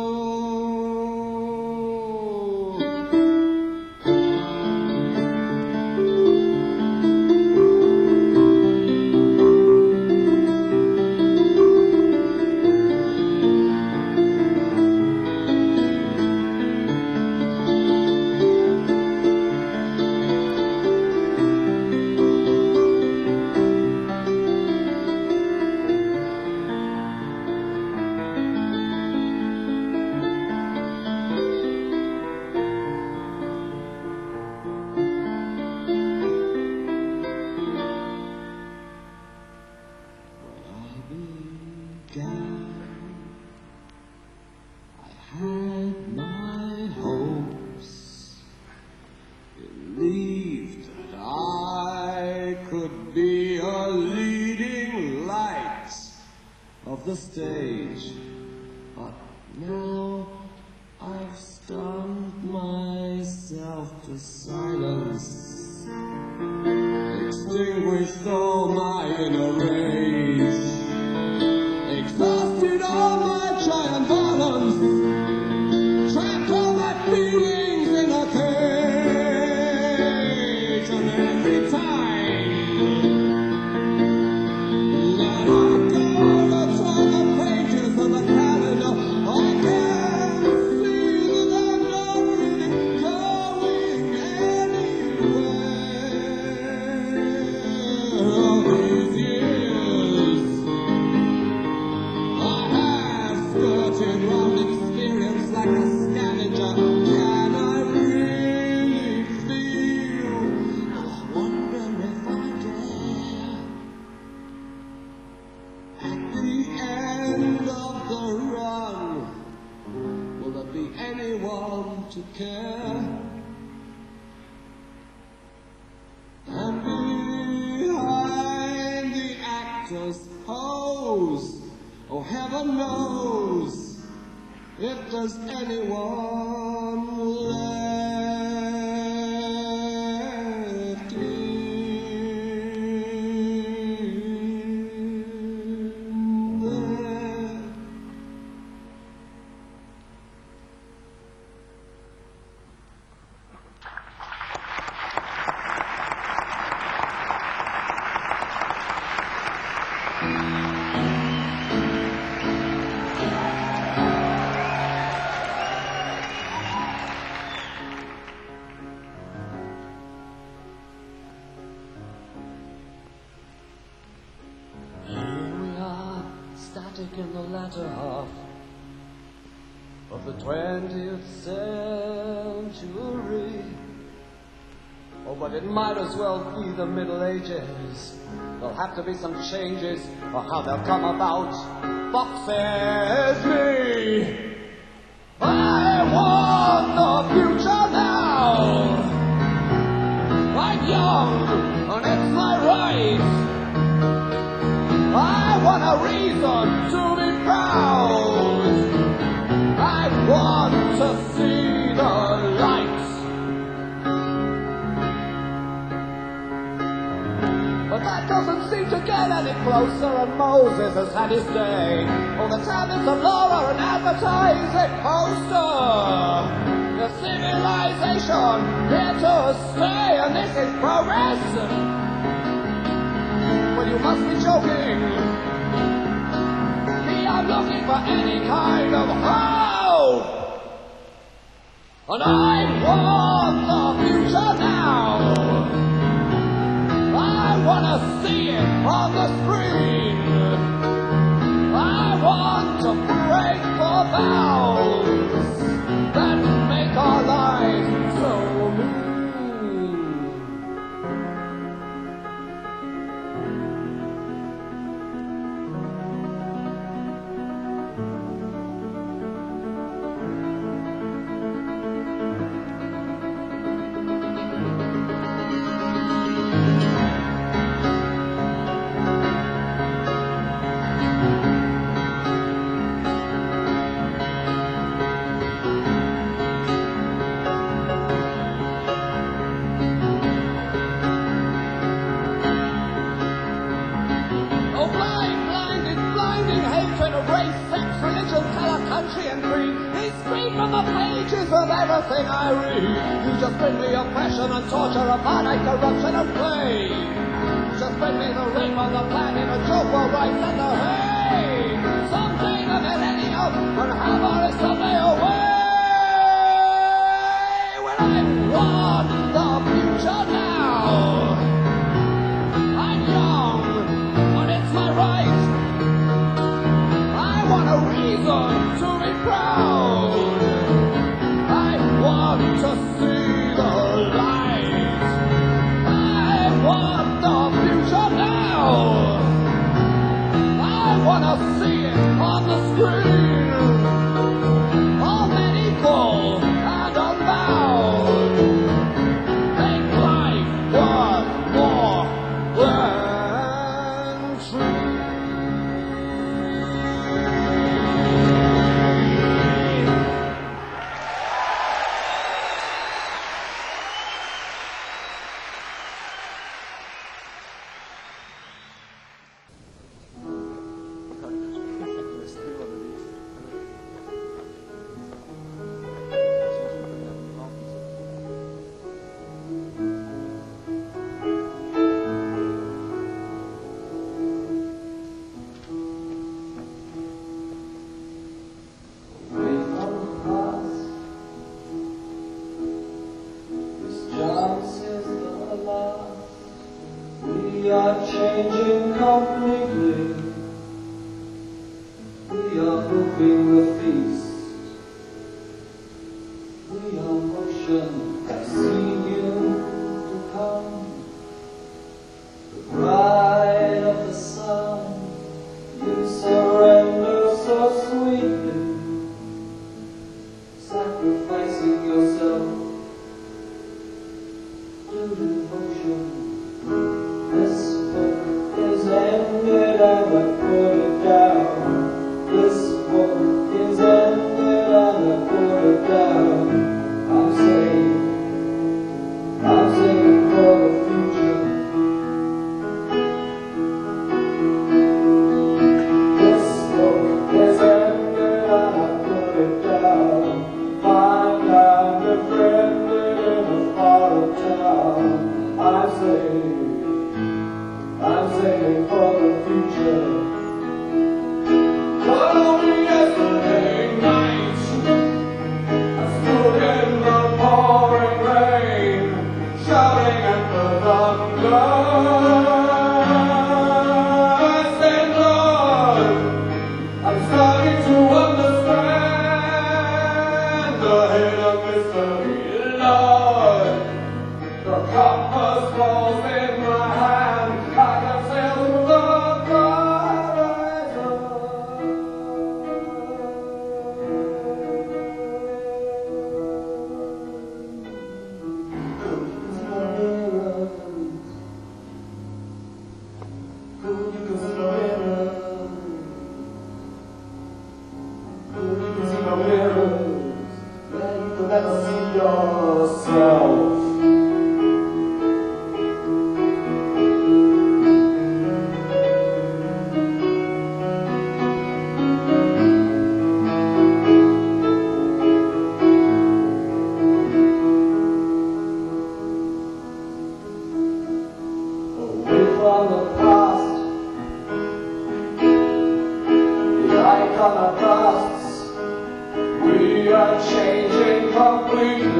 I had my hopes, believed that I could be a leading light of the stage, but now I've stunned myself to silence, extinguished all my inner rage, exhausted all my giant violence, trapped all my feelings in a cage, and every time that I go to turn the pages of the calendar, I can see that I'm not really going anywhere. All these years I have skirted round experience like a scavenger. Can I really feel? I wonder if I dare. At the end of the run, will there be anyone to care? And behind the actor's pose, oh, heaven knows if there's anyone left in there. Here we are, static in the latter half of the 20th century. Oh, but it might as well be the Middle Ages. There'll have to be some changes, or how they'll come about. Foxes me! I want the future now! I'm young, and it's my right. I want a reason to be proud. I want to doesn't seem to get any closer, and Moses has had his day. All the tablets of law are an advertising poster. The civilization here to stay, and this is progress. Well, you must be joking. Me, I'm looking for any kind of hope. And I want the future now. I want to see it on the screen. I want to break the vows that make our lives so blue. Of everything I read, you just bring me oppression and torture, apartheid, corruption and plague. You just bring me the rape on the planet, a joke for rights and the hate. Someday the millennium, and hammer is someday away. Well, I want the future now. I'm young, and it's my right. I want a reason to be proud. Want to see the light. I want the future now. I want to see it on the screen. All men equal and unbound. Make life worth more than true. We are changing completely. We are moving the feast. We are motion. I see you to come. The bride of the sun. You surrender so sweetly, sacrificing yourself to devotion. This book is ended, I will put it down. This book is ended, I will put it down. I'm saving for the future. This book is ended, I will put it down. Find I'm befriended in a foreign town. I'm saving for the future. But only yesterday night, I stood in the pouring rain, shouting at the thunder. I said, Lord, I'm starting to understand the head of mystery, Lord. The compass falls in my hand. I can sail through the horizon. Could you consider mirrors? Could you consider mirrors? Then you could never see yourself.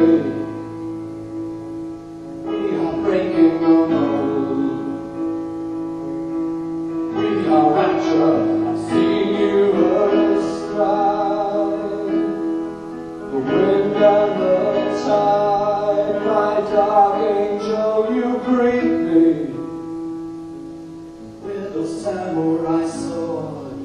briefly. We are breaking the mold. We are rapture. I've seen you astride. The wind and the tide, my dark angel, you greet me with a samurai sword.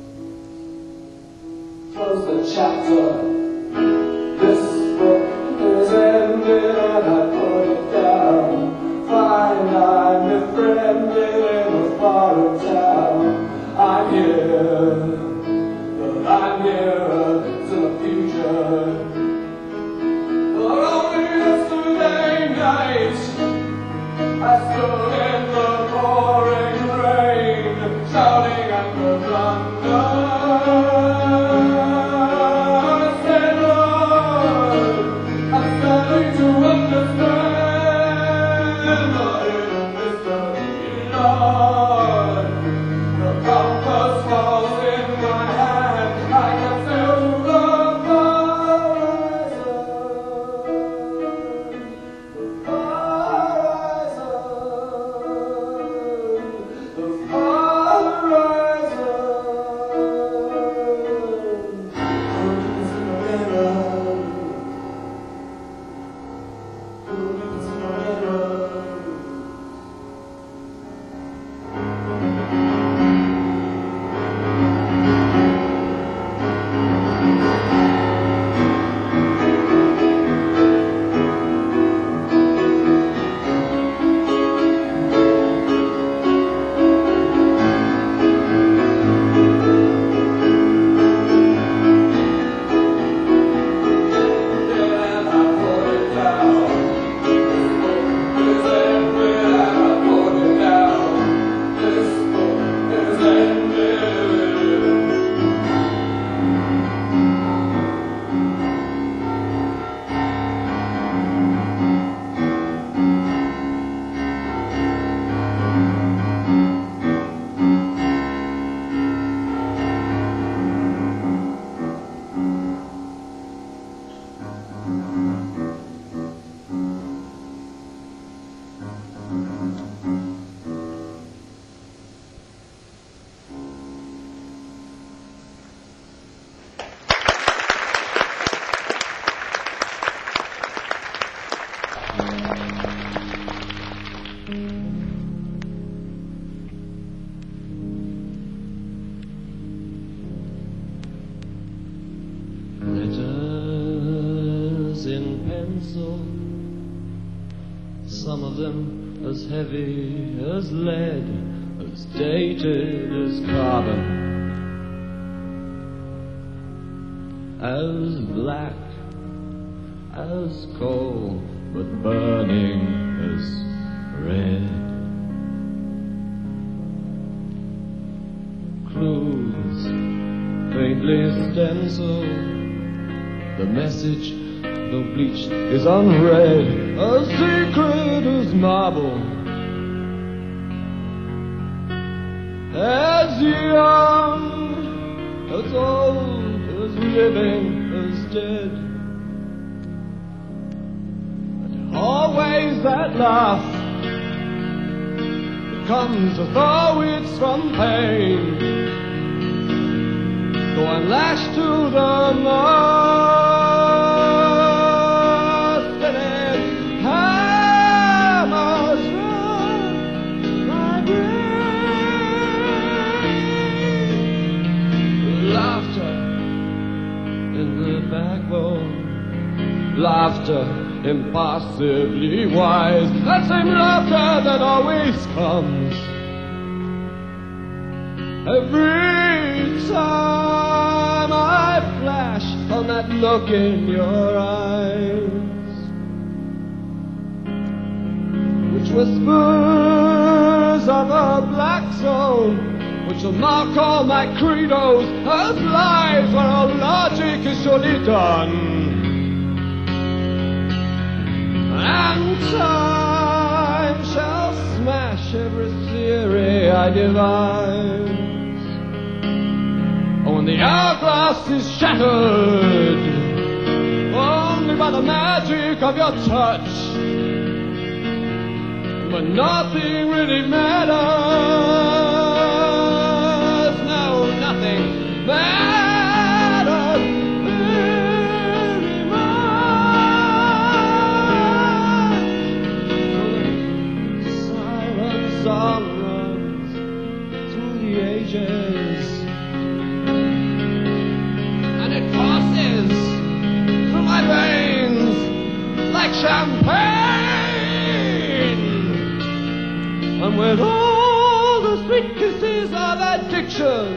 Close the chapter. This book is ended and I put it down. Find I'm befriended in a foreign town. I'm here, but I'm nearer to the future. But only yesterday night I stood in the pouring rain, shouting at the thunder. I said, Lord, I'm starting to understand the hidden mystery, Lord. The compass falls in my hand, I can sail to the horizon. The horizon. Who's in the mirror? Who's in the mirror? Letters in pencil, some of them as heavy as lead, as dated as carbon, as black as coal, but burning as red. Clues faintly stenciled, the message, though bleached, is unread, as secret as marble, as young, as old, as living, as dead. And always that laugh, it comes as though it's from pain, though I'm lashed to the mast, and it hammers round my brain. Laughter in the backbone, laughter impossibly wise, that same laughter that always comes every time I flash on that look in your eyes, which whispers of a black zone, which will mark all my credos as lies where all logic is surely done. And time shall smash every theory I devise. Oh, when the hourglass is shattered, only me by the magic of your touch. But nothing really matters. No, nothing matters very much. So the siren song runs through the ages, and it passes through my veins like champagne. And with all the sweet kisses of addiction,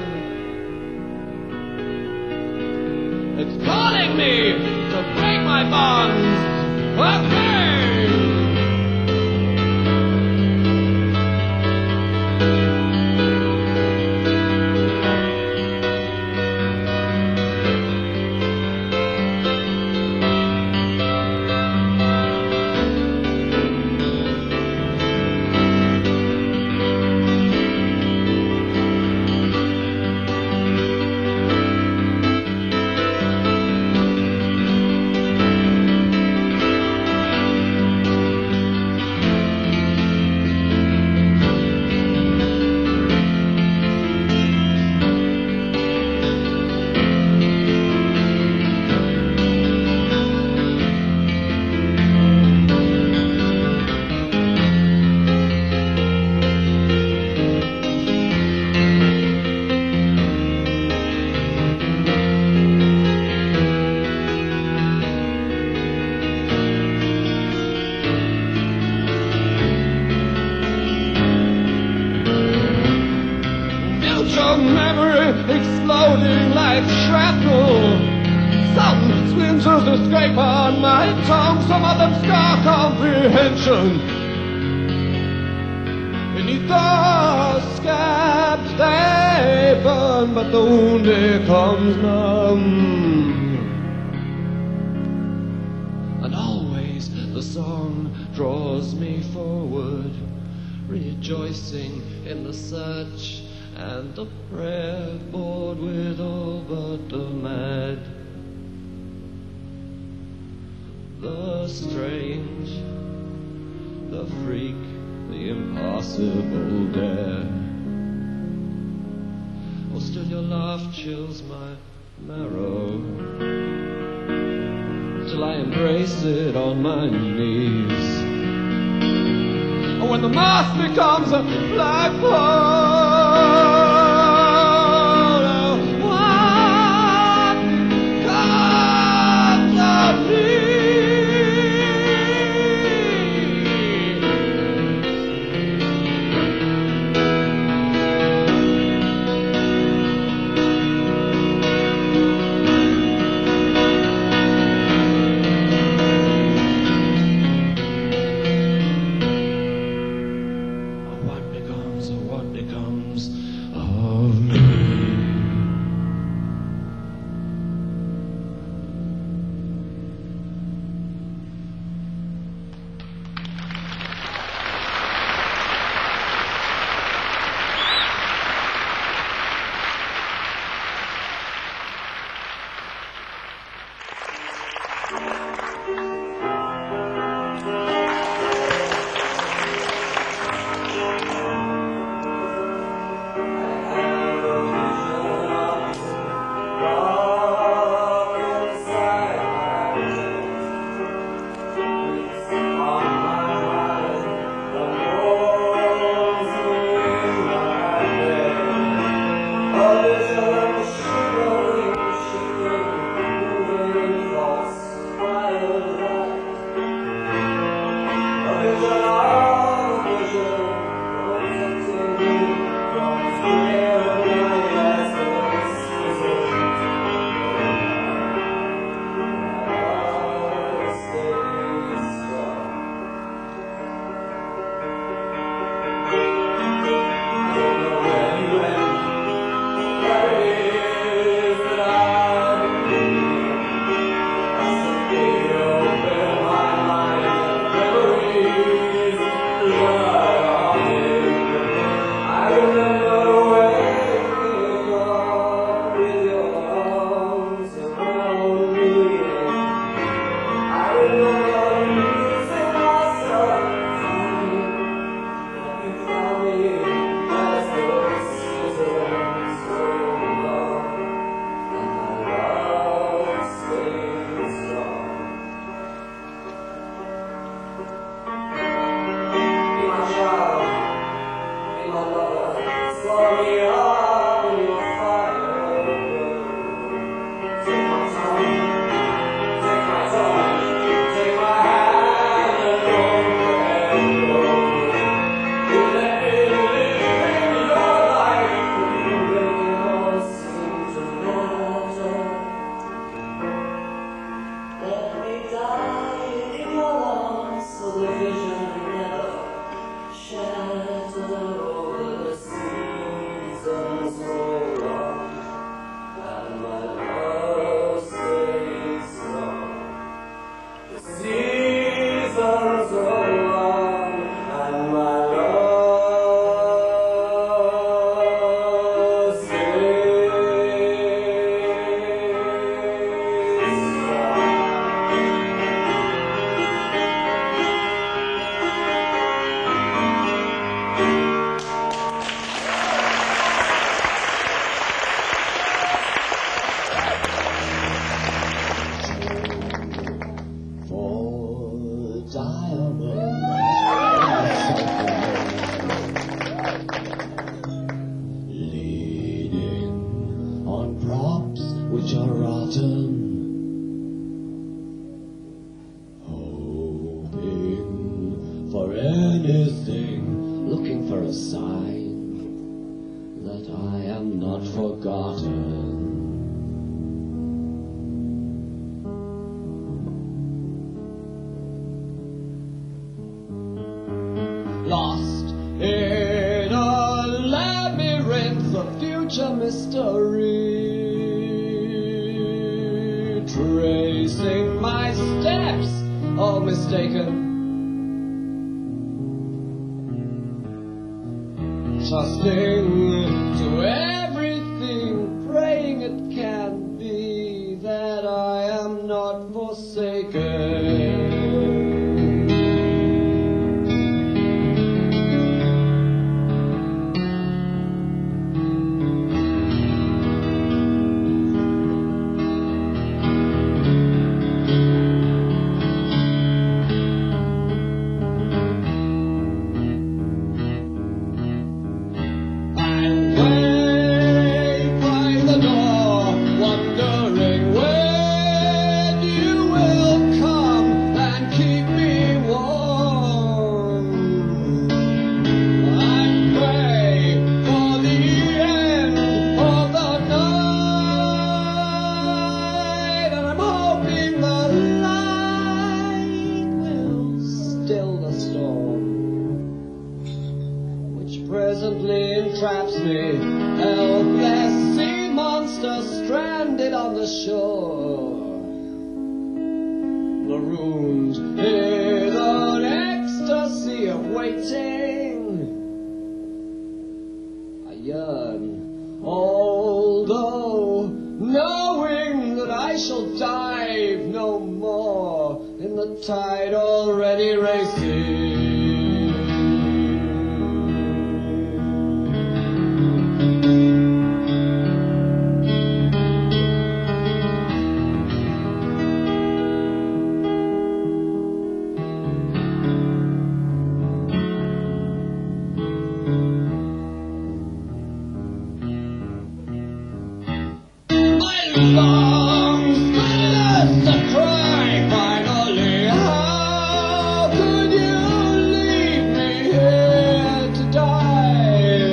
it's calling me to break my bonds again. Memory exploding like shrapnel. Some splinters escape on my tongue, some of them scar comprehension. Beneath the scabs they burn, but the wound becomes numb. And always the song draws me forward, rejoicing in the search and the prayer bored with all but the mad, the strange, the freak, the impossible dare. Oh, still your laugh chills my marrow, till I embrace it on my knees. Oh, when the mask becomes a black hole, which are rotten, hoping for anything, looking for a sign that I am not forgotten. Lost in a labyrinth of future mystery, tracing my steps, all mistaken, trusting to everything, praying it can be that I am not forsaken. Presently entraps me, helpless sea monster stranded on the shore, marooned in an ecstasy of waiting. I yearn, although knowing that I shall dive no more in the tide already racing. Lungs filled to cry finally. How could you leave me here to die?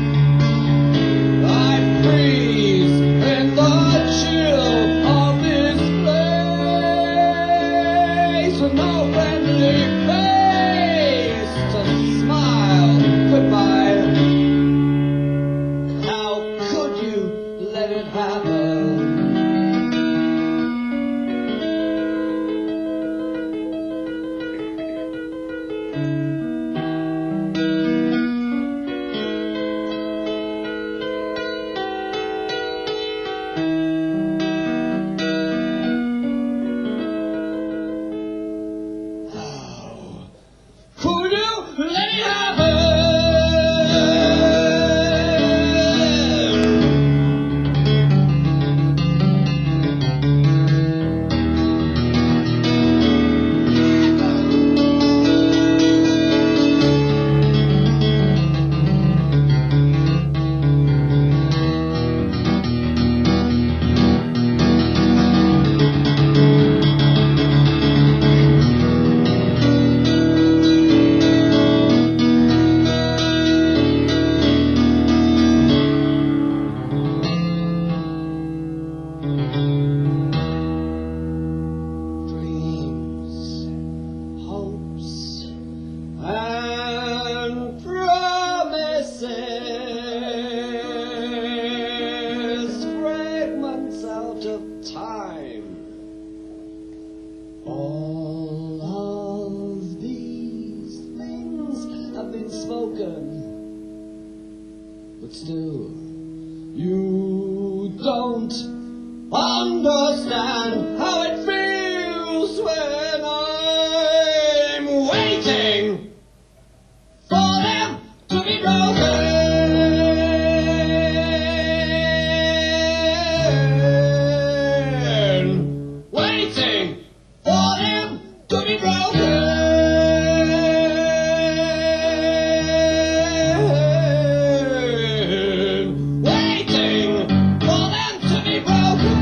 I freeze in the chill of this place with no friendly face to smile goodbye. How could you let it happen? but still you don't understand how it feels when I'm waiting for them to be broken. Waiting for them to be broken. Waiting for them to be broken.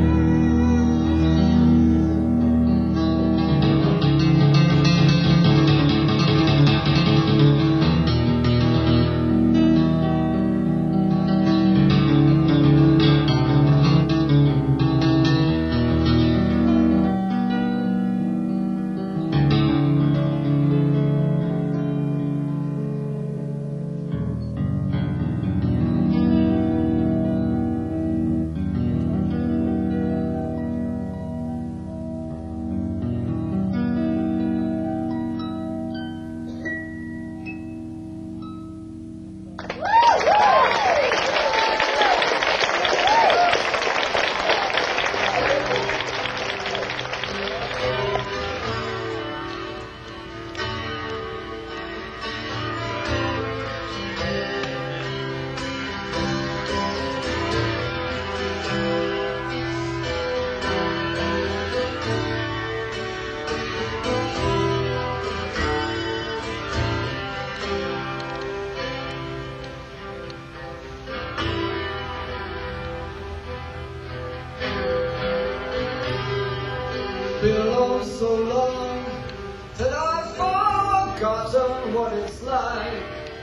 Been alone so long that I've forgotten what it's like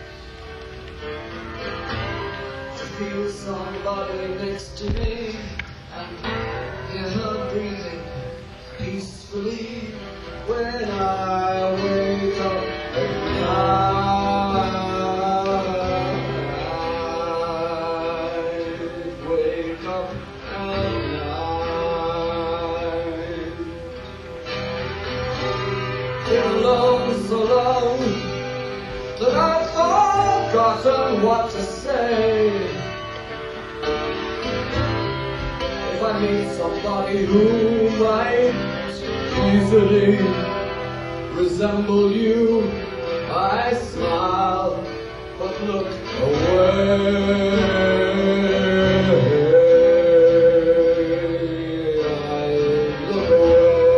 to feel somebody next to me and hear her breathing peacefully when I wake up at night. Wake up at night. Been alone so long that I've forgotten what to say. If I meet somebody who might easily resemble you, I smile but look away. I look away.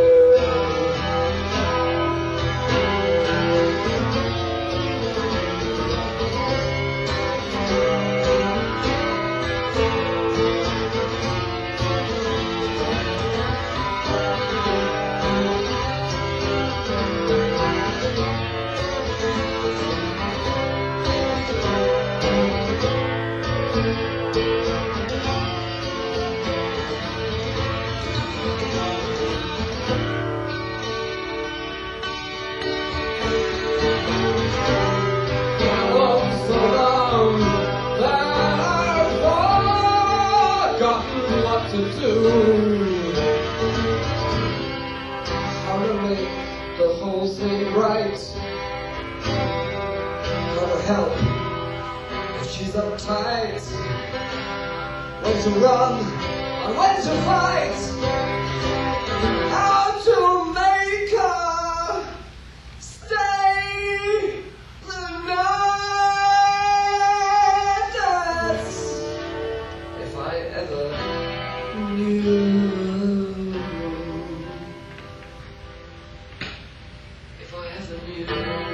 To do how to make the whole thing right, how to help if she's uptight, when to run and when to fight, how to make her stay the night. That's if I ever if I ever knew.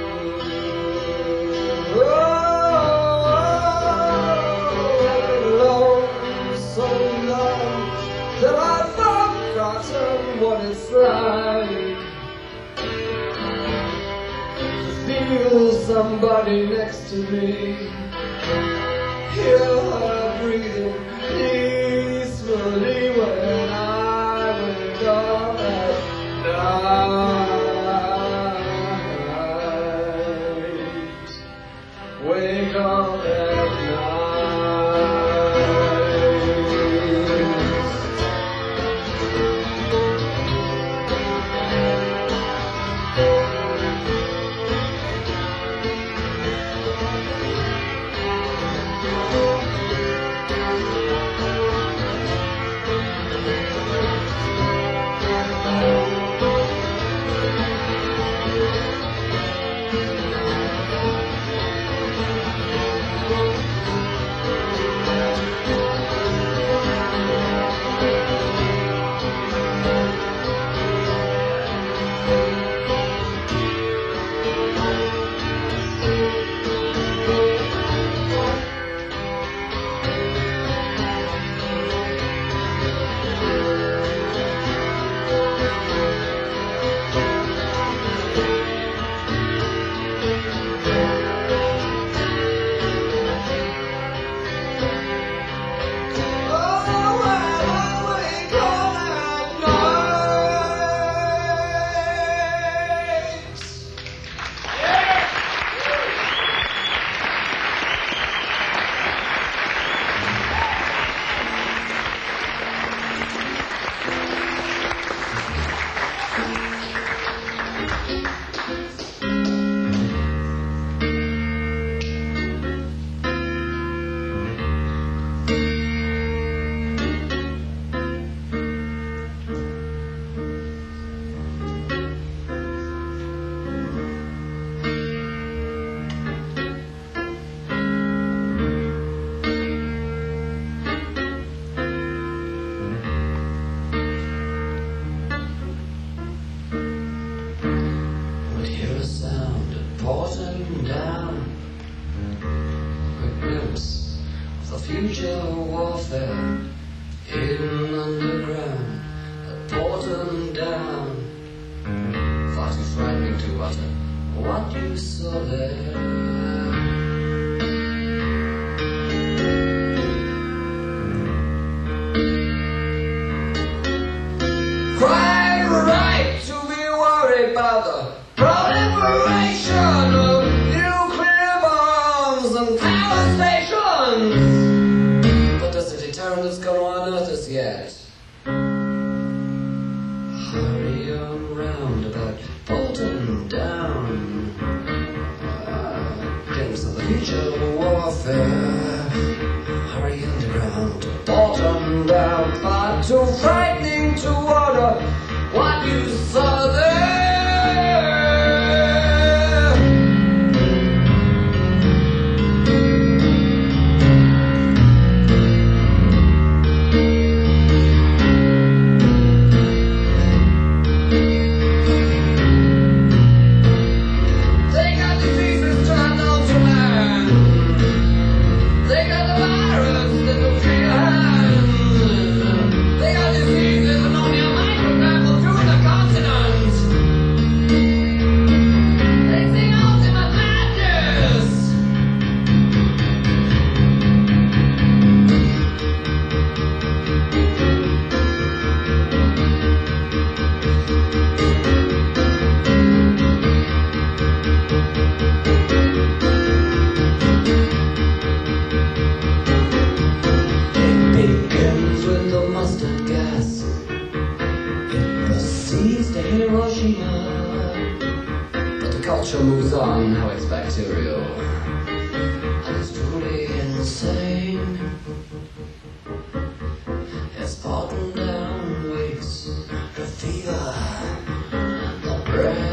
Oh, so long that I've forgotten what it's like to feel somebody next to me, hear her breathing peacefully when I wake up at night. Wake up at night. the future warfare in underground at Porton Down. Far too frightening to utter what you saw there. Quite right to be worried about the proliferation of nuclear bombs and power stations. But does the deterrent that's going to unearth us yet? Hurry on round about Bolton Down. Glimpse of the future warfare. Hurry underground to Bolton Down. Far too frightening to order what you saw there. They got diseases turned on to man. They got the virus that will kill your hands. They got diseases and only a microgram through the continent. They sing ultimate madness. It begins with the mustard gas. It proceeds to Hiroshima. But the culture moves on, how it's bacterial. And it's truly insane. As Bolton Down wakes the fever and the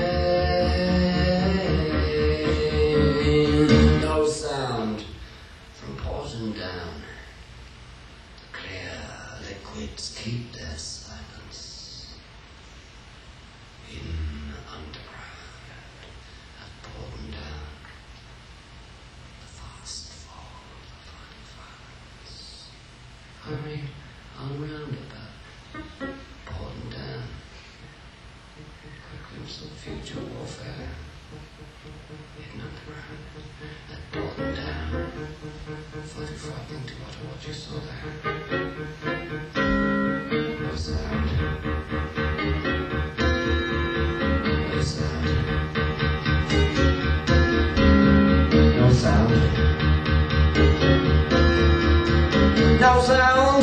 brain. No sound from Bolton Down. Clear liquids keep their silence. In underground at Bolton Down, the fast fall of the bloody violence. Hurry on round about Bolton Down. Quick glimpse of future warfare. In underground at Bolton Down. Far too frightening to utter what you saw there. No sound. No sound. No sound. No sound.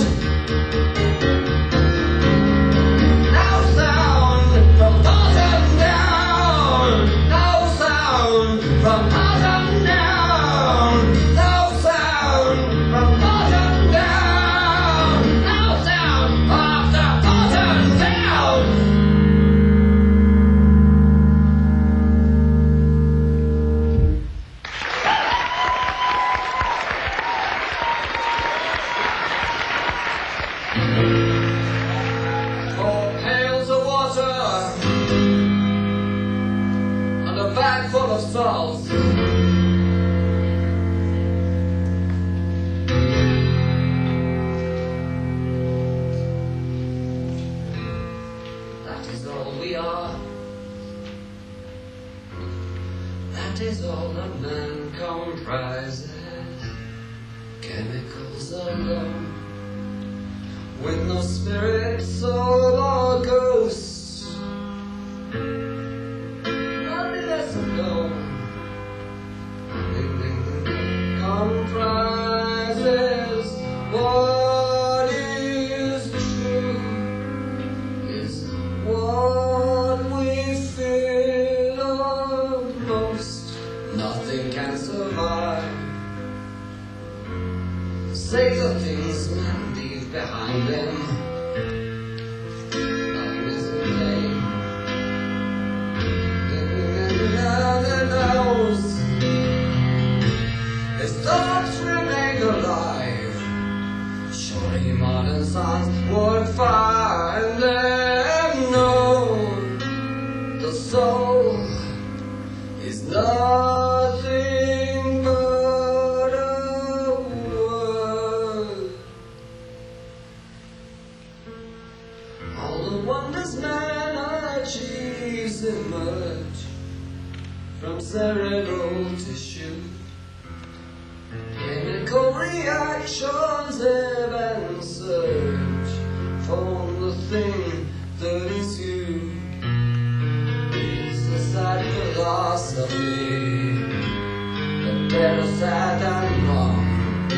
No sound from Bolton Down. No sound from Bolton Down. No sound from Bolton Down. No sound after Bolton Down. Four pails of water and a bag full of salt. That is all we are. That is all that man comprises. Chemicals alone, with no spirit, soul, or ghost. Loneliness alone comprises what is true, is what we feel most. Nothing can survive. Say the things men leave behind them. Nothing is in vain. Nothing else. His thoughts remain alive. Surely modern science would find them known. The soul is nothing but a word. This man achieves emerge from cerebral tissue. Chemical reactions ebb and surge, form the thing that is you. It's a sad philosophy, but better sad than wrong.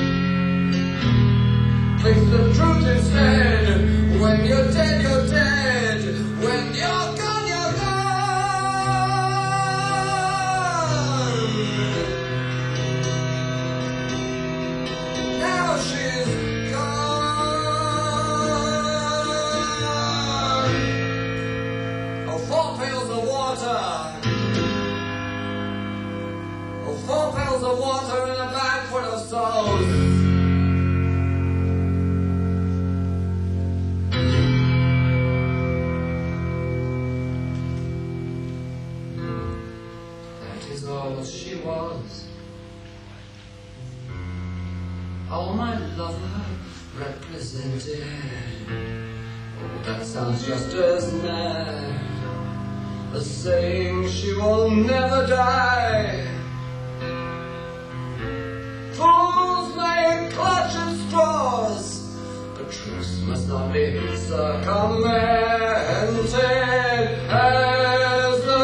Face the truth instead. When you're dead, you're dead. When you're gone, you're gone. Now she's gone. Oh, 4 pails of water. Oh, 4 pails of water in a bag full of souls. All she was. All my lover represented. Oh, that sounds just as mad as saying she will never die. Fools may clutch at straws, but truth must not be circumvented as the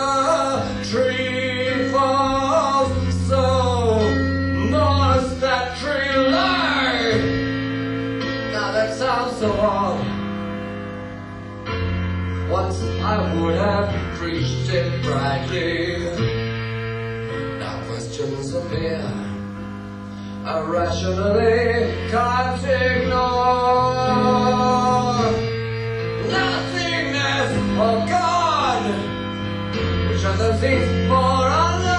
tree falls, so must that tree lie. Now that sounds so odd. Once I would have preached it brightly. Now questions appear I rationally can't ignore. Nothingness or God, which of the things more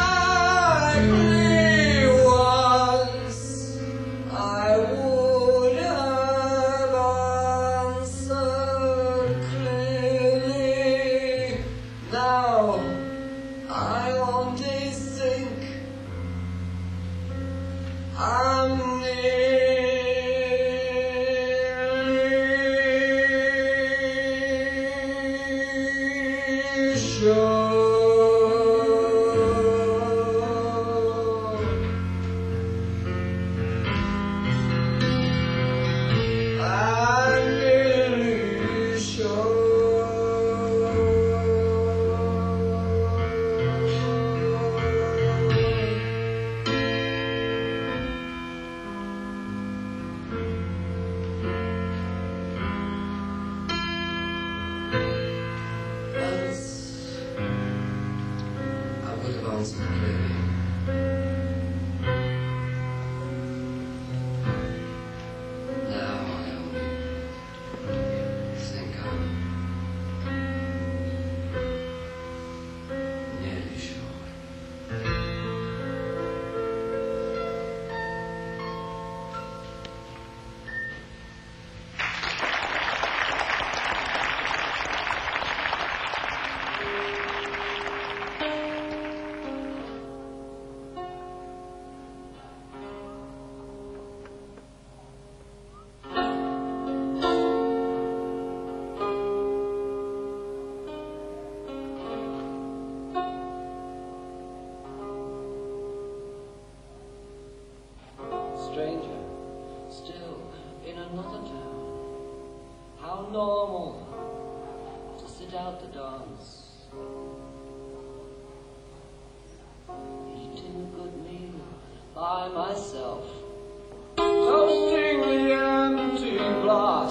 unlikely was, I would have answered clearly. Now I only think I'm nearly sure. I'm nearly sure. I would have answered clearly. Now I only think I'm nearly sure. Stranger, still in another town. How normal to sit out the dance, eating a good meal by myself, toasting the empty glass,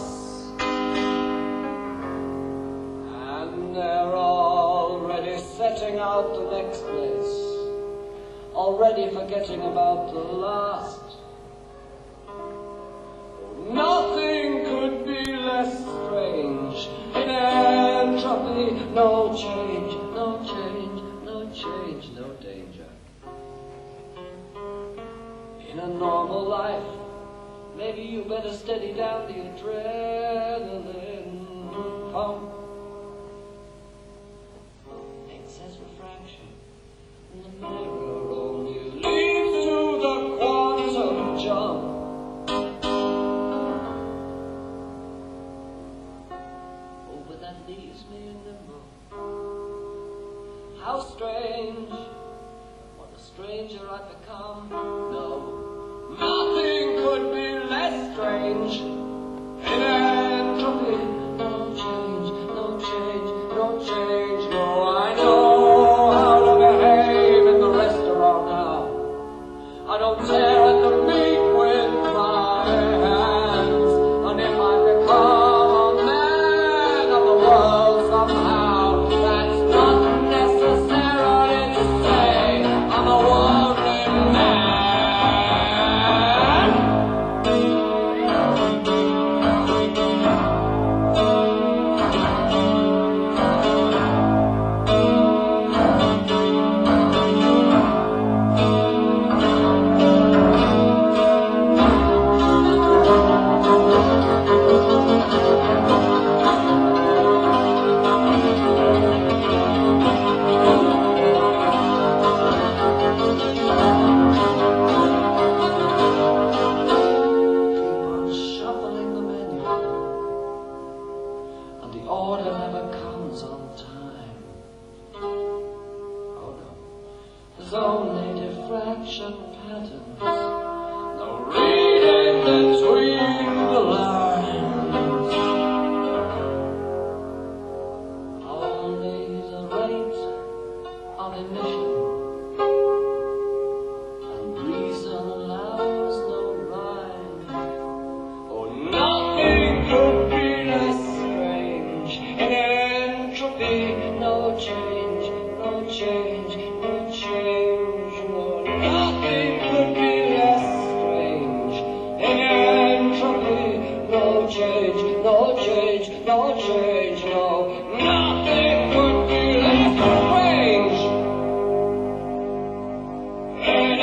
and they're already setting out the next place, already forgetting about the last. Nothing could be less strange in entropy. No change, no change, no change, no danger. In a normal life, maybe you better steady down the adrenaline pump. Excess refraction in the mirror only leads to the quantum jump. That strange. In entropy, no change, no change, no change. No, I know how to behave in the restaurant now. I don't tear at the meat with my hands. And if I become a man of the world somehow, that's not necessarily to say I'm a worldly man. Keep on shuffling the menu, and the order never comes on time. Oh no, there's only diffraction patterns, no reading between the lines. Only the rate of emission, and reason allows no rhyme. Oh, nothing could be less strange. In entropy, no change, no change, no change. No, nothing could be less strange. In entropy, no change, no change, no change. No, nothing could be less strange. In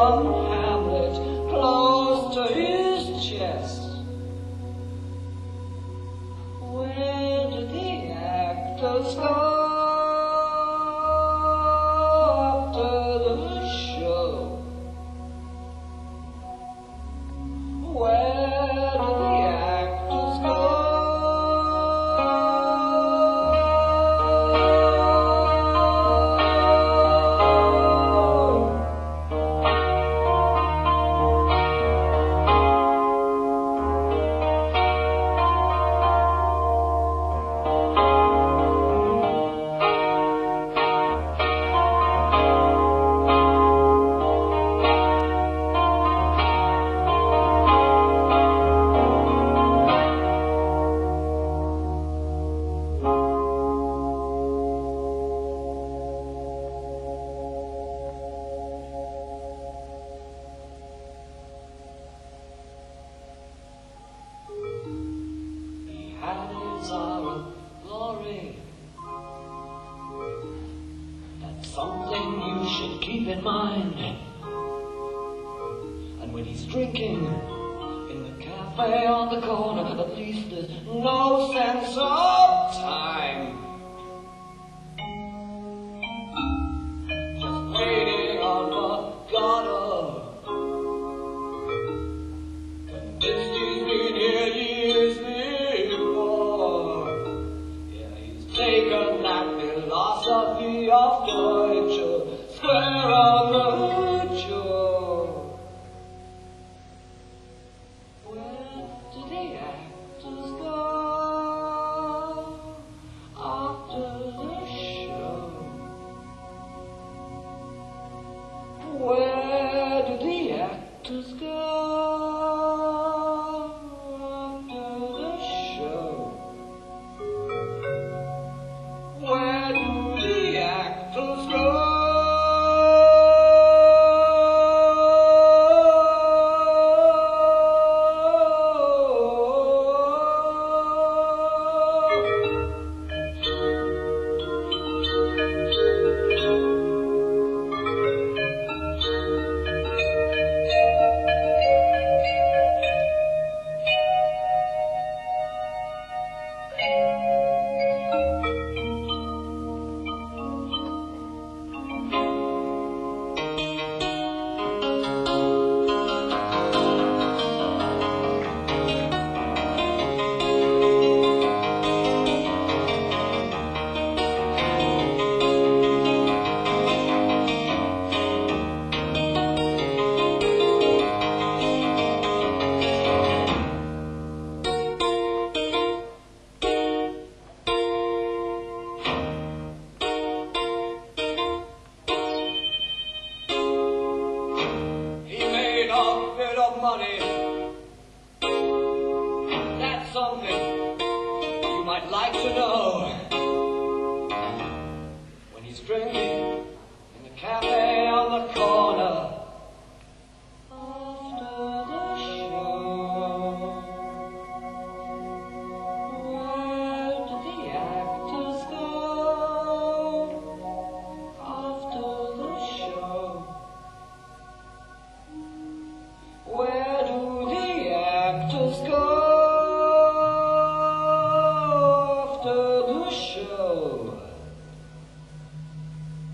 from Hamlet close to his chest. Where did the actors go after the show? Where did the actors go? That's something you should keep in mind. And when he's drinking in the cafe on the corner, at least there's no sense of time. Just waiting on Morgana, convinced he's been here years before. Yeah, he's taken that philosophy of Deutsche, square on the jaw. Where do the actors go after the show? Where do the actors go after the show? Where do the actors go? Money. That's something you might like to know. When he's drinking in the cafe on the corner after the show. Where do the actors go after the show? Where do the actors go after the show?